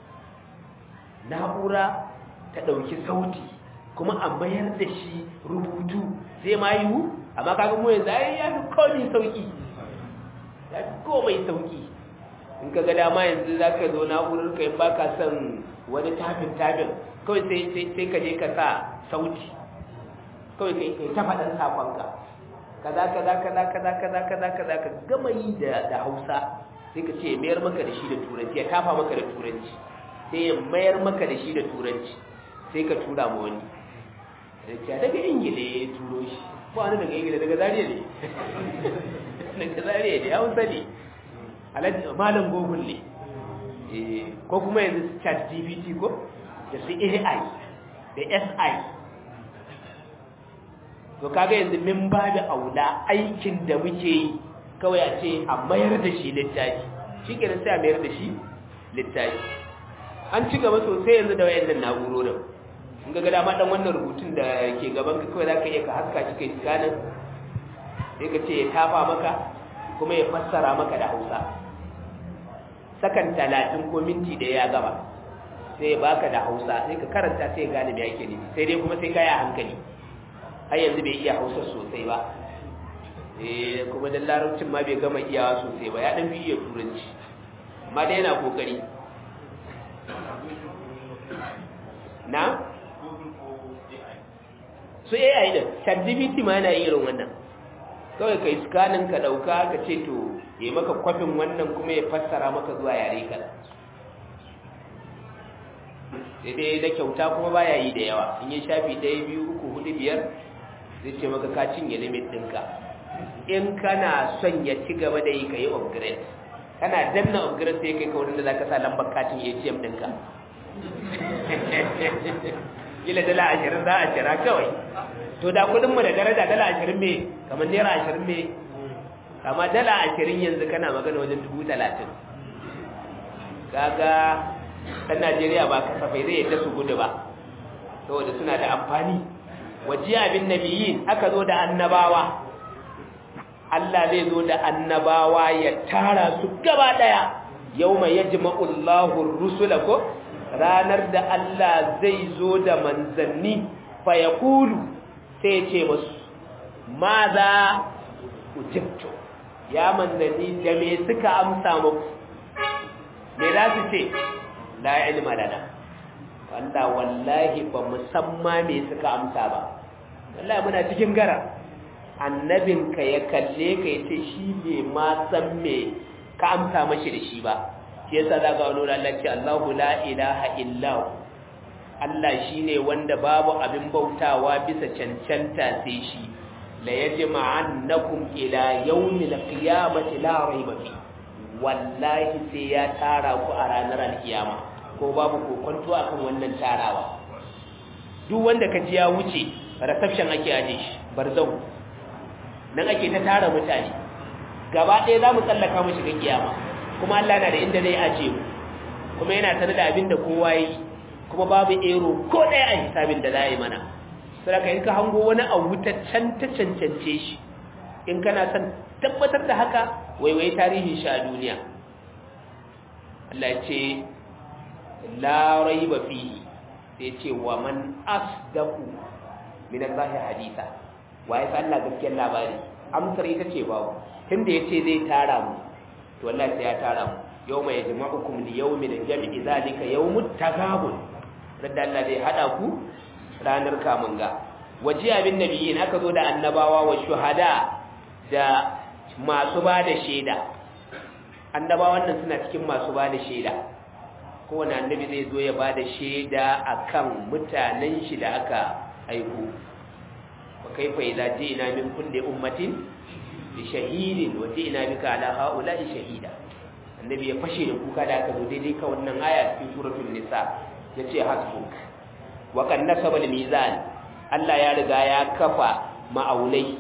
na'ura ta dauki sauti kuma a mayar da shi rubutu zai ma yiwu amma kaga mu yanzu ai ya fi komai sauki ya fi komai sauki in ka ga dama yanzu za ka zo na'urar ka in ba ka son wani tafin tafin kawai sai ka je ka sa sauti kawai kai ta faɗin saƙonka kaza kaza kaza kaza kaza kaza kaza ka gama yi da da Hausa sai ka ce mayar maka da shi da turanci ya tafa maka da turanci sai ya mayar maka da shi da turanci sai ka tura ma wani sai daga Ingila ya turo shi ko wani daga Ingila daga Zaria ne daga Zaria ne Hausa ne alaji malam Google ne eh ko kuma yanzu Chat G P T ko da su A I da S I to kaga yanzu min ba da aula aikin da muke yi kawai a ce a mayar da shi littafi shi kenan sai a mayar da shi littafi an ci gaba sosai yanzu da wayannan na'urorin in ga dama dan wannan rubutun da ke gaban ka kawai zaka iya ka haska shi kai tsakanin sai ka ce ya tafa maka kuma ya fassara maka da Hausa sakan talatin ko minti da ya gaba sai ya baka da Hausa sai ka karanta sai ya gane me yake nufi sai dai kuma sai ka yi hankali har yanzu bai iya Hausa sosai ba eh kuma dan larabcin ma bai gama iyawa sosai ba ya dan bi iya turanci amma dai yana kokari na su A I din ChatGPT ma yana irin wannan kawai kai scanning ka dauka ka ce to yayi maka kwafin wannan kuma ya fassara maka zuwa yare ka sai dai da kyauta kuma baya yi da yawa in ya shafi ɗaya biyu uku hudu biyar zai ce maka ka cinye limit ɗinka in kana son ya ci gaba da yi ka yi upgrade kana danna upgrade sai kai kawai da za ka sa lambar katin A T M ɗinka kila dala ashirin za a cira kawai to da kudinmu da daraja dala ashirin me kamar naira ashirin me amma dala ashirin yanzu kana magana wajen dubu talatin kaga ɗan Najeriya ba kasafai zai yadda su gudu ba saboda suna da amfani wajiya bin nabiyin aka zo da annabawa Allah zai zo da annabawa ya tara su gaba daya yawma yajma'u Allahu ar-rusula ko ranar da Allah zai zo da manzanni fa yaqulu sai ce musu maza ujibtu ya manzanni da me suka amsa muku me za su ce la ilma lana wanda wallahi ba musamma me suka amsa ba wallahi muna cikin gara annabinka ya kalle ka yace shi ne ma san me ka amsa mashi da shi ba shi yasa zaka wani Allah ce Allahu la ilaha illa Allah shine wanda babu abin bautawa bisa cancanta sai shi la yajma'annakum ila yawmil qiyamati la rayba fi wallahi sai ya tara ku a ranar alkiyama ko babu kokonto akan wannan tarawa duk wanda kaji ya wuce reception ake aje shi barzau nan ake ta tara mutane gaba ɗaya zamu tsallaka mu shiga kiyama kuma Allah na da inda zai aje mu kuma yana tare da abin da kowa yi kuma babu ero ko ɗaya a hisabin da za a yi mana saboda in ka hango wani a wutaccen ta cancance shi in kana son tabbatar da haka waiwai tarihin shi a duniya Allah ya ce la raiba fihi sai ce wa man asdaqu min Allah haditha waye fa Allah gaskiyar labari amsar ita ce babu tunda yace zai tara mu to wallahi sai ya tara mu yawma yajma'ukum li yawmin jam'i zalika yawmut tagabun radda Allah zai hada ku ranar kamun ga waje abin nabiyyin aka zo da annabawa wa shuhada da masu ba da shaida annabawan nan suna cikin masu ba da shaida kowane annabi zai zo ya ba da shaida akan mutanen shi da aka aiko wa kaifa idza ji'na min kulli ummatin bi shahidin wa ji'na bika ala haula'i shahida annabi ya fashe da kuka da aka zo daidai ka wannan aya cikin suratul nisa yace hasbuk wa kan nasaba al-mizan Allah ya riga ya kafa ma'aunai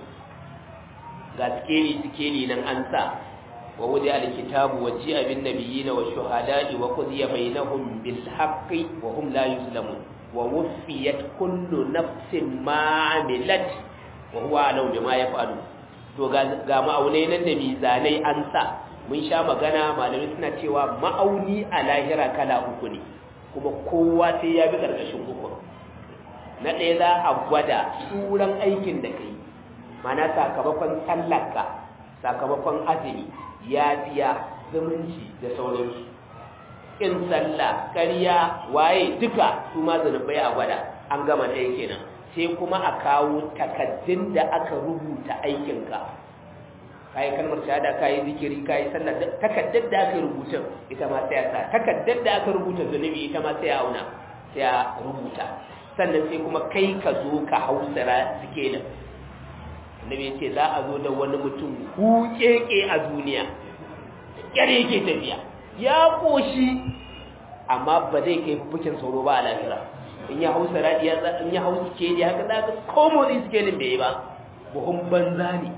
ga sikeli sikeli nan an sa wa wudi al-kitabu wa ji'a bin nabiyina wa shuhada'i wa qudiya bainahum bil haqqi wa hum la yuzlamun wa wuffiyat kullu nafsin ma 'amilat wa huwa alau bima yaf'alu to ga ga ma'aunai nan da mizanai an sa mun sha magana malamai suna cewa ma'auni a lahira kala uku ne kuma kowa sai ya bi karkashin uku na ɗaya za a gwada tsuran aikin da kai mana sakamakon sallarka sakamakon azumi yafiya zumunci da sauransu in sallah ƙarya waye duka su ma zanubai a gwada an gama ɗaya kenan sai kuma a kawo takaddun da aka rubuta aikinka kayi kalmar shahada kayi zikiri kayi sallah takaddar da aka rubuta ita ma sai a sa takaddar da aka rubuta zunubi ita ma sai a auna sai a rubuta sannan sai kuma kai ka zo ka hausara suke da annabi ya ce za a zo da wani mutum hukeke a duniya kyar yake tafiya ya koshi amma ba zai kai fukin sauro ba a lahira in ya hausara in ya hausa ke ne haka za ka komo zai suke nin bai ba buhun banza ne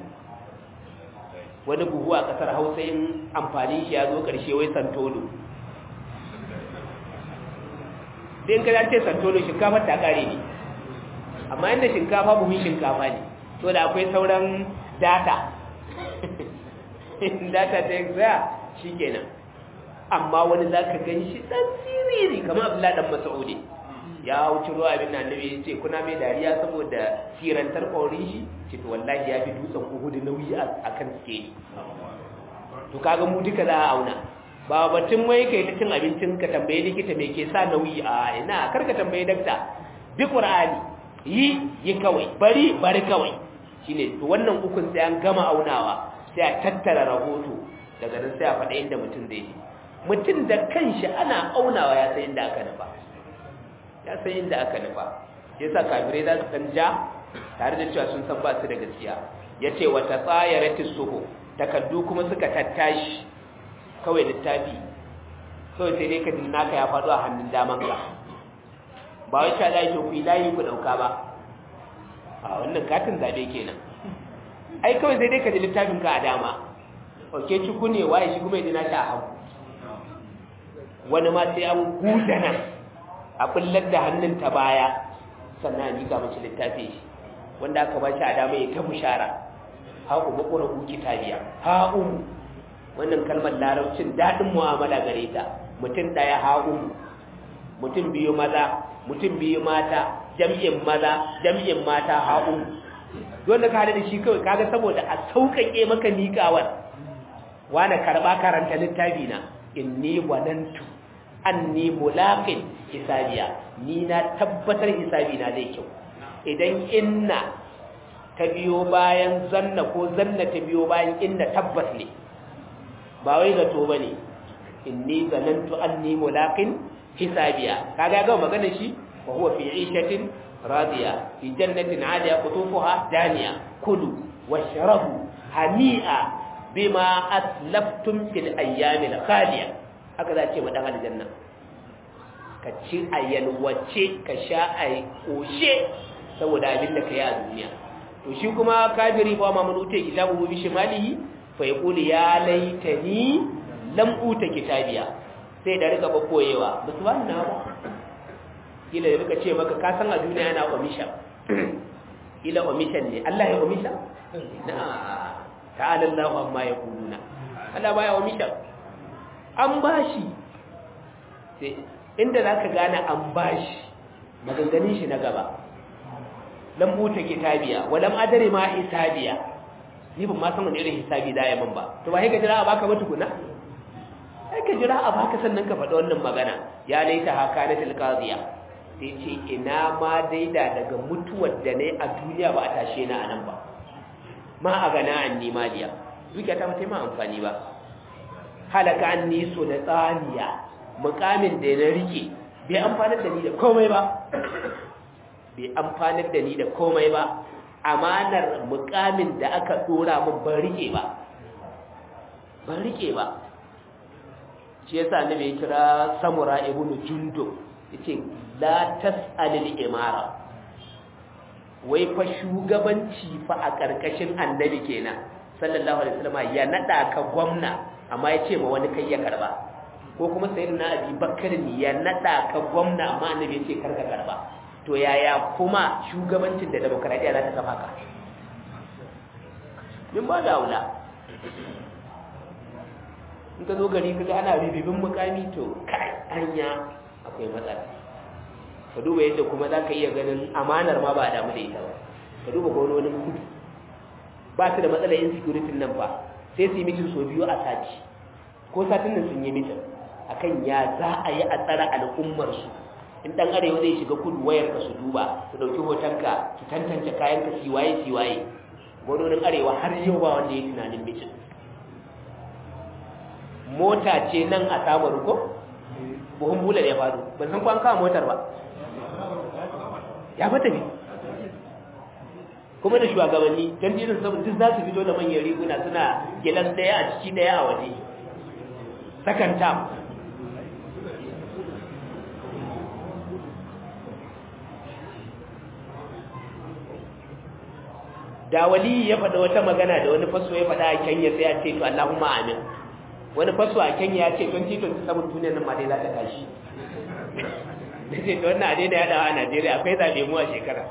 wani buhu a kasar hausa in amfani shi ya zo karshe wai santolo sai in kada ce santolo shinkafa ta kare ne amma inda shinkafa buhun shinkafa ne to da akwai sauran data data ta exaya shi kenan amma wani za ka gan shi ɗan siriri kamar abdullahi ɗan masaudi ya wuce ruwa abin da annabi ya ce kuna mai dariya saboda sirantar ƙaurin shi ce to wallahi ya fi dutsen uhudu nauyi a kan skeli to kaga mu duka za a auna ba batun wai kai ta cin abincin ka tambaye likita me ke sa nauyi a ina kar ka tambaye dakta bi qur'ani yi yi kawai bari bari kawai shine to wannan ukun sai an gama aunawa sai a tattara rahoto daga nan sai a faɗa inda mutum zai je mutum da kanshi ana aunawa ya san inda aka nufa ya san inda aka nufa yasa kafirai za su san ja tare da cewa sun san ba su da gaskiya yace wata tsayaratis suhu takaddu kuma suka tattashi kawai littafi kawai sai dai ka naka ya faɗo a hannun daman ka ba wai sha layi ku layi ku dauka ba a wannan katin zabe kenan ai kawai sai dai ka ji littafin ka a dama oke ciku ne waye shi kuma ya ji na sha hagu wani ma sai an huda nan a kullar da hannun ta baya sannan a jika mace littafi shi wanda aka ba shi a dama ya ta bushara haƙu makura kuki tabiya haƙu wannan kalmar larabcin daɗin mu'amala gare ta mutum ɗaya haƙu mutum biyu maza mutum biyu mata jam'in maza jam'in mata ha'u wanda ka hada da shi kawai kaga saboda a sauƙaƙe maka miƙawar wani karɓa karanta littafi na inni wanantu anni mulaqin hisabiya ni na tabbatar hisabi na zai kyau idan inna ta biyo bayan zanna ko zanna ta biyo bayan inna tabbas ne ba wai zato bane inni zanantu anni mulaqin hisabiya kaga ga magana shi wa huwa fi 'ishatin radiya fi jannatin 'aliya qutufuha daniya kulu washrabu hani'a bima aslaftum fil ayyamil khaliya haka za ce ma dan aljanna ka ci ayyalwace ka sha ay koshe saboda abin da kai a duniya to shi kuma kafiri fa ma mun ute kitabu bi shimalihi fa yaqulu ya laitani lam uta kitabiya sai da rika ba koyewa ba su wannan ba kila da rika ce maka ka san a duniya yana omission ila omission ne Allah ya omission na ta'ala Allahu amma yaquluna Allah baya omission an bashi sai inda zaka gane an bashi maganganun shi na gaba lam uta kitabiya walam adri ma hisabiya ni ban ma san wani irin hisabi da yayin ba to ba sai ka jira a baka ba tukuna sai ka jira a baka sannan ka faɗi wannan magana ya laita haka na tilqadiya sai ce ina ma daida daga mutuwar da ne a duniya ba a tashe na anan ba ma a gana an nimaliya dukiya ta mata ma amfani ba halaka an niso da tsaniya mukamin da na rike bai amfanar da ni da komai ba bai amfanar da ni da komai ba amanar mukamin da aka dora min ban rike ba ban rike ba shi yasa annabi ya kira samura ibnu jundub yace la tas'alil imara wai fa shugabanci fa a karkashin annabi kenan sallallahu alaihi wasallam ya nada ka gwamna amma yace ma wani kai ya karba ko kuma sayyidina abi bakar ne ya nada ka gwamna amma annabi yace karka karba to yaya kuma shugabancin da demokradiya za ta kafa ka min ba da aula in ka zo gari kaga ana bibibin mukami to kai anya akwai matsala ka duba yadda kuma za ka iya ganin amanar ma ba a damu da ita ba ka duba gwamnonin kudu ba su da matsalar insecurity nan ba sai su yi mitin so biyu a sati ko satin nan sun yi mitin akan ya za a yi a tsara al'ummarsu in dan arewa zai shiga kudu wayar ka su duba su dauki hotonka su tantance kayan ka siwaye siwaye gwamnonin arewa har yau ba wanda ya tunanin mitin mota ce nan a samar ko buhun bula ya faru ban san ko an kawo motar ba ya fata ne kuma da shugabanni don jirin saboda duk za su fito da manyan riguna suna gilas daya a ciki daya a waje second term da wali ya faɗa wata magana da wani faso ya faɗa a Kenya sai ya ce to Allahumma amin wani faso a Kenya ya ce twenty twenty-seven duniyar nan ma dai za ta tashi nace to wannan dai da ya dawo a Najeriya akwai zabe mu a shekara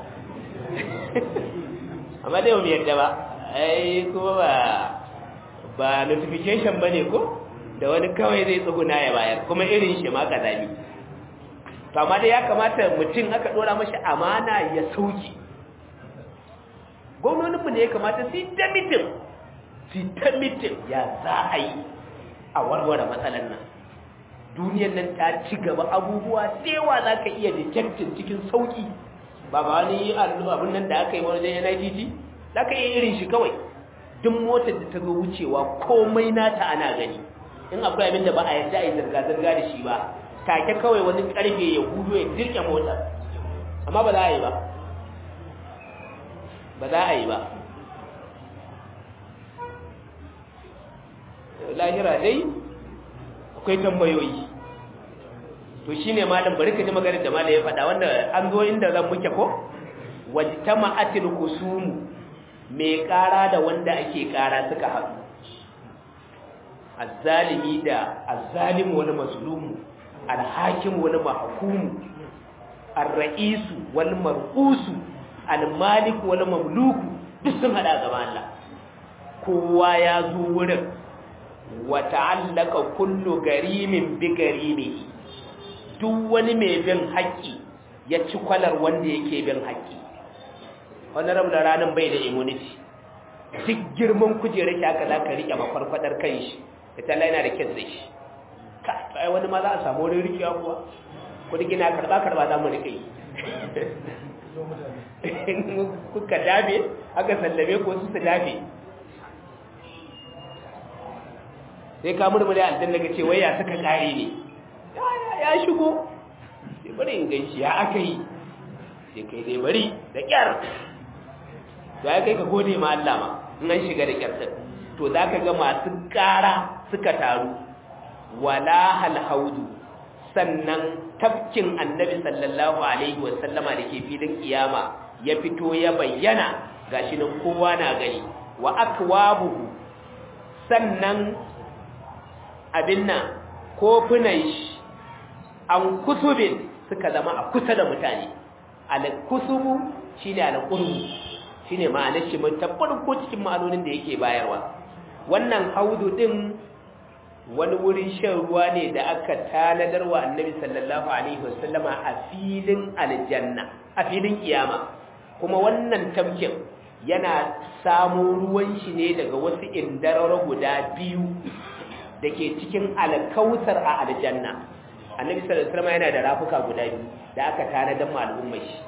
amma dai mu yadda ba ai kuma ba ba notification bane ko da wani kawai zai tsuguna ya bayar kuma irin shi ma kazali to amma dai ya kamata mutum aka dora mashi amana ya sauki gwamnoninmu ne ya kamata su yi ta mitin su yi ta mitin ya za a yi a warware matsalar nan duniyar nan ta ci gaba abubuwa yawa za ka iya detectin cikin sauki ba ba wani abin nan da aka yi wani N I T T za ka iya irin shi kawai duk motar da ta zo wucewa komai nata ana gani in akwai abin da ba a yarda a yi zirga-zirga da shi ba take kawai wani karfe ya hudu ya dirke motar amma ba za a yi ba ba za a yi ba lahira dai akwai tambayoyi to shine malam bari ka ji maganar da malam ya faɗa wanda an zo inda zan muke ko wajtama'atil khusum mai ƙara da wanda ake ƙara suka haɗu azzalimi da azzalim wani mazlum alhakim wani mahkum arra'isu wal mar'usu almalik wal mamluku duk sun hada gaban Allah kowa ya zo wurin wa ta'allaka kullu garimin bi garimihi duk wani mai bin haƙƙi ya ci kwalar wanda yake bin haƙƙi. Wani rabu da ranar bai da immunity, duk girman kujerar shi haka za ka riƙe makwarkwadar kan shi, da talla yana da kyan zai shi. Ka, ai wani ma za a samu wani riƙewa kuwa, kudi gina karɓa-karɓa za mu riƙe yi. Kuka dabe, aka sallame ko su su dabe. Sai ka murmuri aljan daga ce, wai ya suka ƙare ne. Ya shigo, sai bari in ganshi ya aka yi, sai kai dai bari da ƙyar. To ya kai ka gode ma Allah ma, in an shiga da ƙyar ɗin. To za ka ga masu ƙara suka taru, wala halhaudu, sannan tafkin annabi sallallahu alaihi wasallama da ke filin kiyama ya fito ya bayyana, gashi nan kowa na gani, wa akwabuhu, sannan abin nan kofunan shi an kusubin suka zama a kusa da mutane. Al-kusubu shine al-qurbu, shine ma'anar shi mun tabbatar cikin ma'anonin da yake bayarwa. Wannan haudu din wani wurin shan ruwa ne da aka tanadar wa annabi sallallahu alaihi wasallama a filin aljanna, a filin kiyama. Kuma wannan tafkin yana samu ruwan shi ne daga wasu indararo guda biyu da ke cikin alkautar a aljanna. Annabi sallallahu alaihi wasallama yana da rafuka guda biyu da aka tanadar ma al'ummar shi.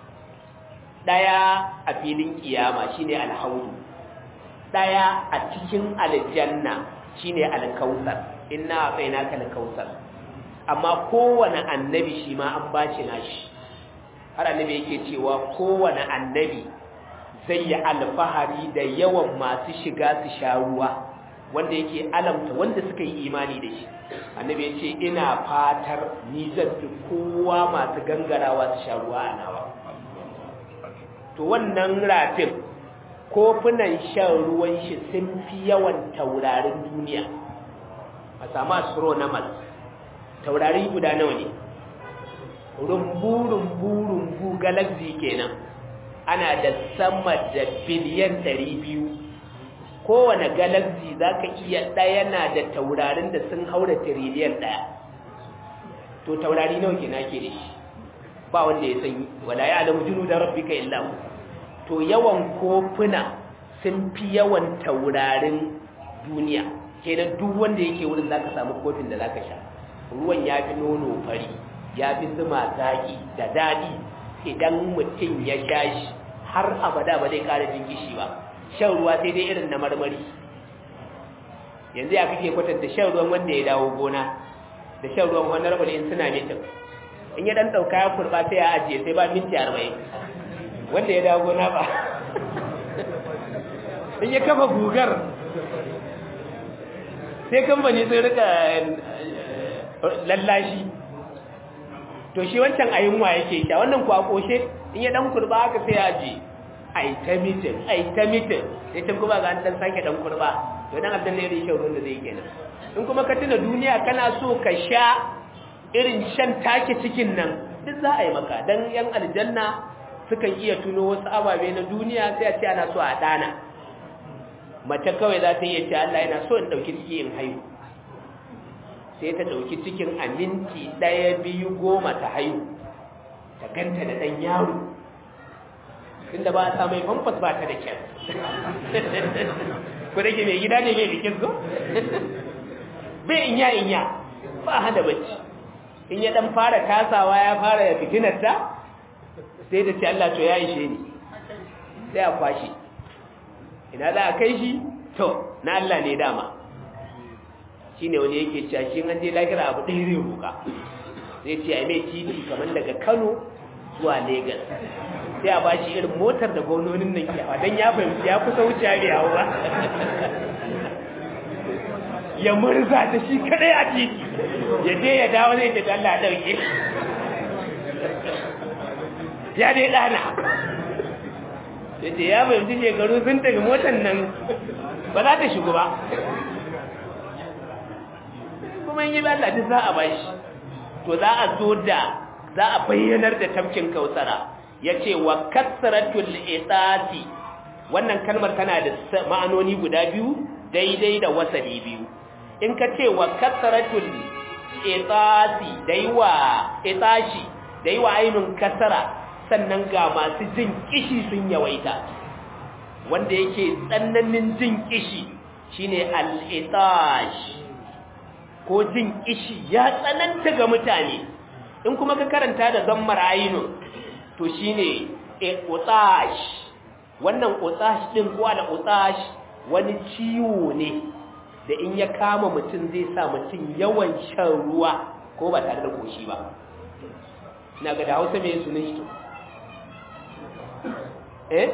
Daya a filin kiyama shine alhaudu, daya a cikin aljanna shine alkausar, inna atainaka alkausar. Amma kowane annabi shi ma an bashi nashi. Har annabi yake cewa kowane annabi zai yi alfahari da yawan masu shiga su sha ruwa, wanda yake alamta wanda suka yi imani da shi. Annabi yace ina fatar ni zan fi kowa masu gangarawa su sha ruwa a nawa. To wannan rafin kofunan shan ruwan shi sun fi yawan taurarin duniya. A samu astronomers, taurari guda nawa ne? Rumbu-rumbu-rumbu galaxy kenan, ana da sama da biliyan ɗari biyu. Kowane galaxy za ka iya ɗaya na da taurarin da sun haura tiriliyan ɗaya. To taurari nawa ke nake da shi? Ba wanda ya sanyi, wala ya alamu junu da rabbika illa hu. To yawan kofuna sun fi yawan taurarin duniya. Kenan duk wanda yake wurin zaka samu kofin da zaka sha. Ruwan ya fi nono fari, ya fi zuma zaki da dadi. Idan mutum ya sha shi har abada ba zai ƙara jin kishi ba. Shan ruwa sai dai irin na marmari. Yanzu ya kake kwatanta shan ruwan wanda ya dawo gona da shan ruwan wani rabu in suna mitin. In ya dan dauka ya kurba sai ya ajiye sai ba minti arba'in. Wanda ya dawo gona ba. In ya kafa gugar sai kamfani sun rika lallashi. To shi wancan ayunwa yake sha, wannan ku a koshe in ya dan kurba haka sai ya ajiye. Ai ta mitin, ai ta mitin. Sai tun kuma ga an dan sake dan kurba. To dan abdan ne shan ruwan da zai kenan. In kuma ka tuna duniya kana so ka sha irin shan take cikin nan, duk za a yi maka. Dan yan aljanna sukan iya tuno wasu ababe na duniya sai a ce ana so a dana. Mace kawai za ta iya ce Allah yana so in dauki ciki in haihu. Sai ta dauki cikin a minti ɗaya biyu goma ta haihu. Ta ganta da ɗan yaro. Inda ba a sa mai famfas ba ta da kyan. Ko da ke mai gida ne mai bikin zo? Bai inya inya ba hada bacci. In ya dan fara tasawa ya fara ya fitinarta sai da ce Allah to ya ishe ni. Sai a kwashi. Ina za a kai shi? To, na Allah ne dama. Shi ne wani yake cewa shi an je lahira abu ɗaya zai roƙa. Zai ce a mai titi kamar daga Kano zuwa Legas. Sai a bashi irin motar da gwamnonin nan ke hawa don ya fahimci ya kusa wuce bai hawa ba. Ya murza ta shi kadai a titi. Ya je ya dawo zai ta Allah ɗauke. Ya dai ɗana. Ya ce ya fahimci shekaru sun tafi motar nan ba za ta shigo ba. Kuma yi Allah duk za a bashi. To za a zo da za a bayyanar da tafkin kausara. Ya ce wa kasratul itati, wannan kalmar tana da ma'anoni guda biyu daidai da wasali biyu. In ka ce wa kasratul itasi da yiwa itashi da yiwa ainun kasara sannan ga masu jin kishi sun yawaita wanda yake tsananin jin kishi shine al-itash ko jin kishi ya tsananta ga mutane in kuma ka karanta da zammar ainun to shine utash wannan utash din ko da utash wani ciwo ne da in ya kama mutum zai sa mutum yawan shan ruwa ko ba tare da koshi ba ina ga da Hausa me sunan shi to eh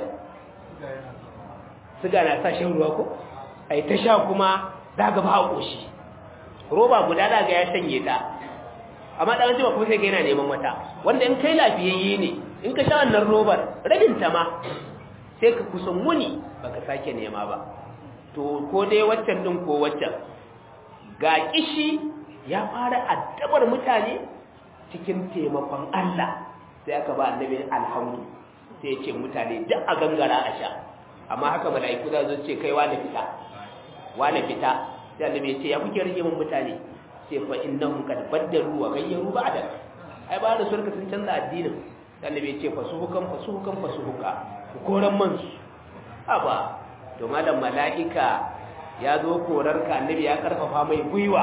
siga na sa shan ruwa ko ai ta sha kuma daga ba koshi roba guda daga ya shanye ta amma dan jima kuma sai ga yana neman wata wanda in kai lafiyayye ne in ka sha wannan robar rabin ta ma sai ka kusan muni baka sake nema ba to ko dai waccan din ko waccan ga kishi ya fara addabar mutane cikin taimakon Allah sai aka ba annabi alhamdu sai ya ce mutane duk a gangara a sha amma haka mala'iku da zo ce kai wani fita wani fita sai annabi ya ce ya kuke rage mun mutane sai fa innahum qad baddalu wa ghayyaru ba'da ai ba da surka sun canza addinin sai annabi ya ce fasuhukan fasuhukan fasuhuka ku koran man su aba to malam mala'ika ya zo korar ka annabi ya karfafa mai gwiwa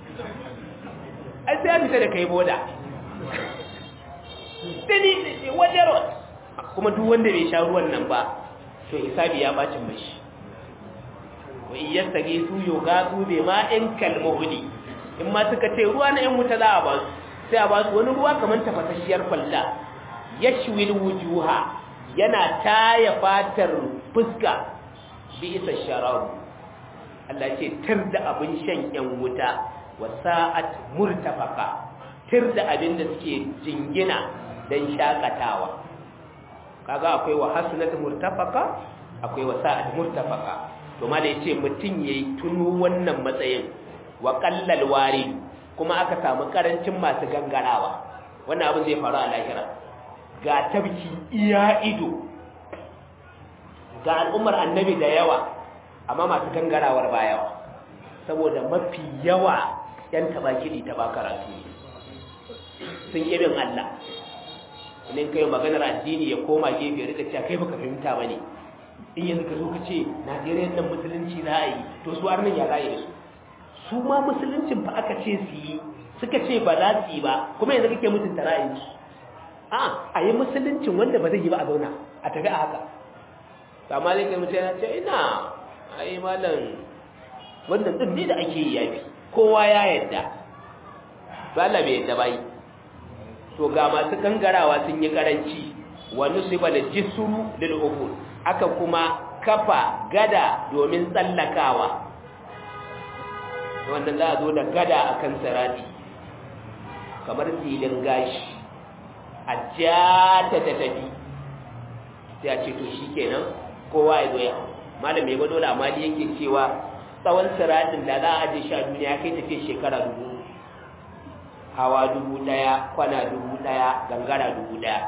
ai sai an fita da kai boda dani wajarot kuma duk wanda bai sha ruwan nan ba to hisabi ya bacin mashi wa iyastage su yoga su be ma in kalmuhudi in ma suka ce ruwa na yan wuta za a ba su sai a ba su wani ruwa kamar tafasasshiyar kwalta yashwil wujuha yana taya fatar fuska bi isa sharabu Allah ce tir da abin shan yan wuta wa sa'at murtafaka tir da abin da suke jingina dan shakatawa kaga akwai wa hasanat murtafaka akwai wa sa'at murtafaka to ma da yace mutun yayi tunu wannan matsayin wa qallal warid kuma aka samu karancin masu gangarawa wannan abin zai faru a lahira ga tabki iya ido ga al'ummar annabi da yawa amma masu gangarawar ba yawa saboda mafi yawa yan tabakiri ta bakaratu sun irin Allah in kai maganar addini ya koma gefe rika cewa kai baka fahimta bane in yanzu ka zo ka ce Najeriya nan musulunci za a yi to su arnin ya raye su su ma musuluncin fa aka ce su yi suka ce ba za su yi ba kuma yanzu kake mutunta ra'ayin su a a yi musuluncin wanda ba zai yi ba a zauna a tafi a haka amma dai kai mutum yana ce ina ai malam wannan din ne da ake yi yafi kowa ya yadda ba Allah bai yadda bai to ga masu gangarawa sun yi karanci wa nusiba lil jisru lil ufur aka kuma kafa gada domin tsallakawa wannan za a zo da gada akan sarati kamar filin gashi a jata ta tafi sai a ce to shikenan kowa ya zo ya malam ya gado lamali yake cewa tsawon siratin da za a aje shi a duniya kai tafiye shekara dubu hawa dubu daya kwana dubu daya gangara dubu daya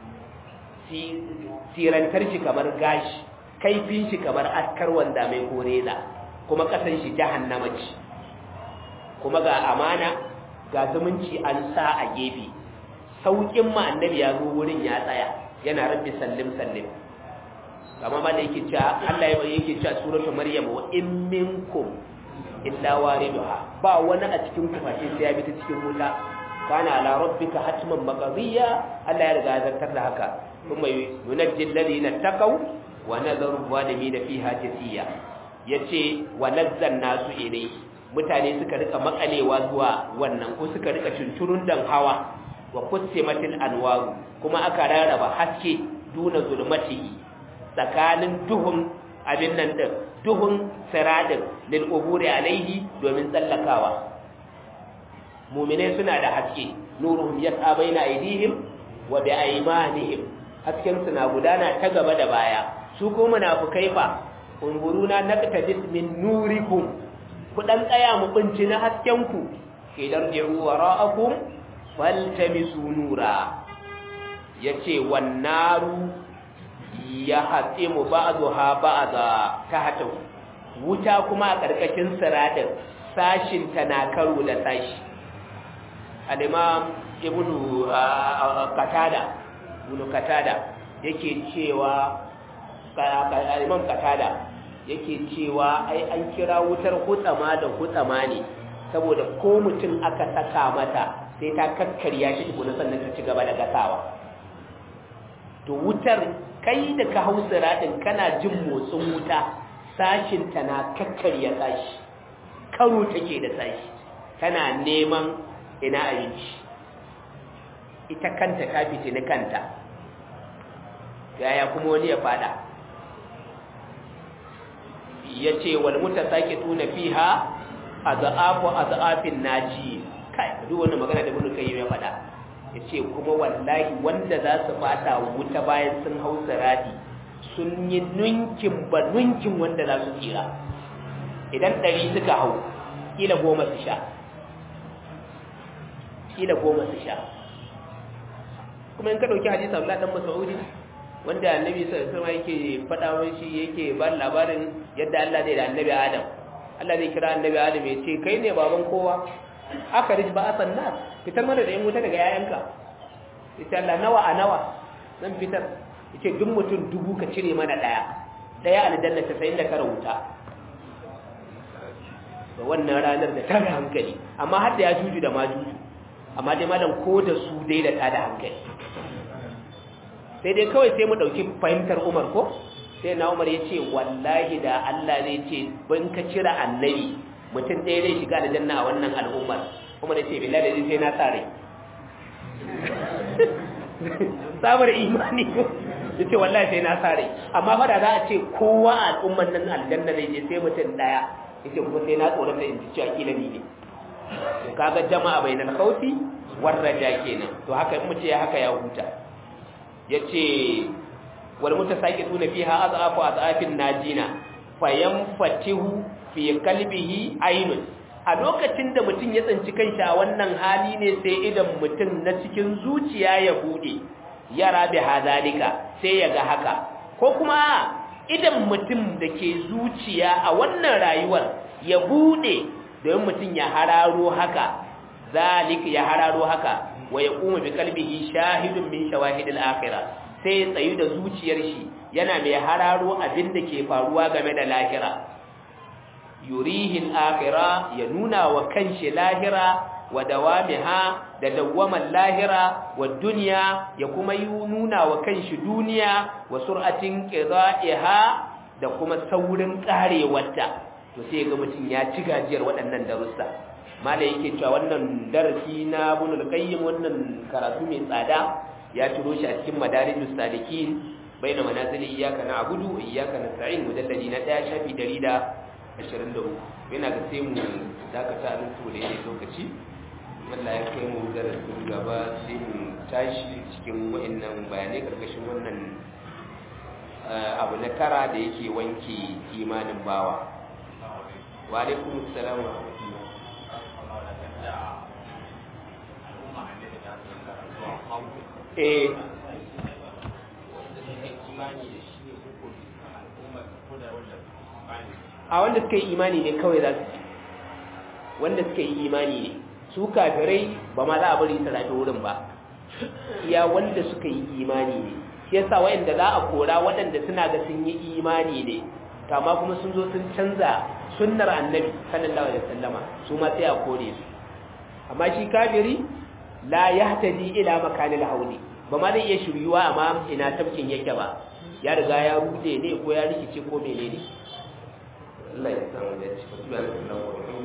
sirantar shi kamar gashi kaifin shi kamar askar wanda mai koreza kuma kasan shi jahannama ce kuma ga amana ga zumunci an sa a gefe saukin ma annabi ya zo wurin ya tsaya yana rabbi sallim sallim kama ma da yake cewa Allah ya yake cewa suratul maryam wa in minkum illa wariduha ba wani a cikin ku face sai ya bi ta cikin wuta kana ala rabbika hatman maqdiya Allah ya riga ya zartar da haka kuma yunajjil ladina taqaw wa nadharu zalimin fiha jasiya yace wa nazzalna su ilai mutane suka rika makalewa zuwa wannan ko suka rika tunturun dan hawa wa qusimatil anwaru kuma aka rarraba haske duna zulmati tsakanin duhun abin nan din duhun siradin lil uburi alaihi domin tsallakawa mu'mine suna da haske nuruhum yas'a baina aydihim wa bi aymanihim hasken suna gudana ta gaba da baya su ko munafikai fa unburuna naqtabis min nurikum ku dan tsaya mu binci na hasken ku idan ji'u wara'akum faltamisu nura yace wan naru ya hatimu ba'daha ba'da tahta wuta kuma a karkashin siradin sashin ta na karo da sashi al-imam ibnu qatada ibnu qatada yake cewa al-imam qatada yake cewa ai an kira wutar hutsama da hutsama ne saboda ko mutum aka saka mata sai ta kakkarya shi tukuna sannan ta ci gaba da gasawa. To wutar kai da ka hau siratin kana jin motsin wuta sashinta na kakkarya sashi, karo take da sashi, tana neman ina abinci, ita kanta ta fitini kanta, yaya kuma wani ya fada. Ya ce wal mutasaki tuna fiha azaafu azaafin naji, kai duk wannan magana da mun kai ya fada. Ya ce kuma wallahi wanda za su fada wuta bayan sun hau sirati sun yi nunkin ba nunkin wanda za su tsira. Idan ɗari suka hau kila goma su sha, kila goma su sha. Kuma in ka ɗauki hadisi Abdullah dan Mas'udi wanda annabi sallallahu alaihi wasallam yake faɗa wa shi yake ba labarin yadda Allah zai da annabi Adam. Allah zai kira annabi Adam ya ce kai ne baban kowa, aka rij ba asan nas, fitar mana da yin wuta daga yayanka. Yace Allah nawa a nawa zan fitar. Yace duk mutum dubu ka cire mana daya, daya aljanna ta sayin da kara wuta. Da wannan ranar da ta da hankali, amma har da ya juju da majuju, amma dai malam ko da su dai da ta da hankali. Sai dai kawai sai mu dauki fahimtar Umar ko sai na Umar ya ce wallahi da Allah zai ce ban ka cira annabi mutum ɗaya zai shiga da janna a wannan al'ummar. Umar ya ce billahi sai na tsare sabar imani ya ce wallahi sai na tsare, amma fa da za a ce kowa a al'ummar nan aljanna zai je sai mutum ɗaya ya ce kuma sai na tsoron da in ci cewa kila ni ne. Kaga jama'a bainal khawfi war raja kenan, to haka in mu ce haka ya huta. Yace wal mutasaqituna fiha adhafu adhafin najina fayanfatihu fi qalbihi aynun. A lokacin da mutum ya tsanci kanshi a wannan hali ne sai idan mutum na cikin zuciya ya bude yara bi hadalika sai ya ga haka, ko kuma idan mutum da ke zuciya a wannan rayuwar ya bude don mutum ya hararo haka, zalika ya hararo haka wa yaqumu bi qalbihi shahidun min shawahidil akhirah, sai tsayu da zuciyar shi yana mai hararo abin da ke faruwa game da lahira. Yurihil akhirah, ya nuna wa kanshi lahira wa dawamiha da dawwaman lahira wa dunya, ya kuma nuna wa kanshi duniya wa sur'atin qida'iha da kuma saurin karewarta. To sai ga mutum ya ci gajiyar waɗannan darussa. Malai yake cewa wannan darasi na Ibnul Qayyim, wannan karatu mai tsada ya turo shi a cikin Madarijus Salikin baina manazili iyyaka na'budu wa iyyaka nasta'in, mujalladi na ɗaya shafi ɗari da ashirin da uku. Yana ga sai mu dakata a nan to da yake lokaci. Allah ya kai mu darasin gaba sai mu tashi cikin wa'annan bayanai karkashin wannan abu na tara da yake wanke imanin bawa. Wa alaikum assalam wa rahmatullah. Eh a wanda suka yi imani ne kawai za su wanda suka yi imani ne su kafirai ba ma za a bari su rafi wurin ba, iya wanda suka yi imani ne. Shi yasa wayanda za a kora waɗanda suna ga sun yi imani ne kama kuma sun zo sun canza sunnar annabi sallallahu alaihi wasallama, su ma sai a kore su. Amma shi kafiri la yahtadi ila makanil hauli, ba ma zai iya shiryuwa amma ina tafkin yake ba, ya riga ya rude ne ko ya rikice ko menene. Allah ya samu da cikin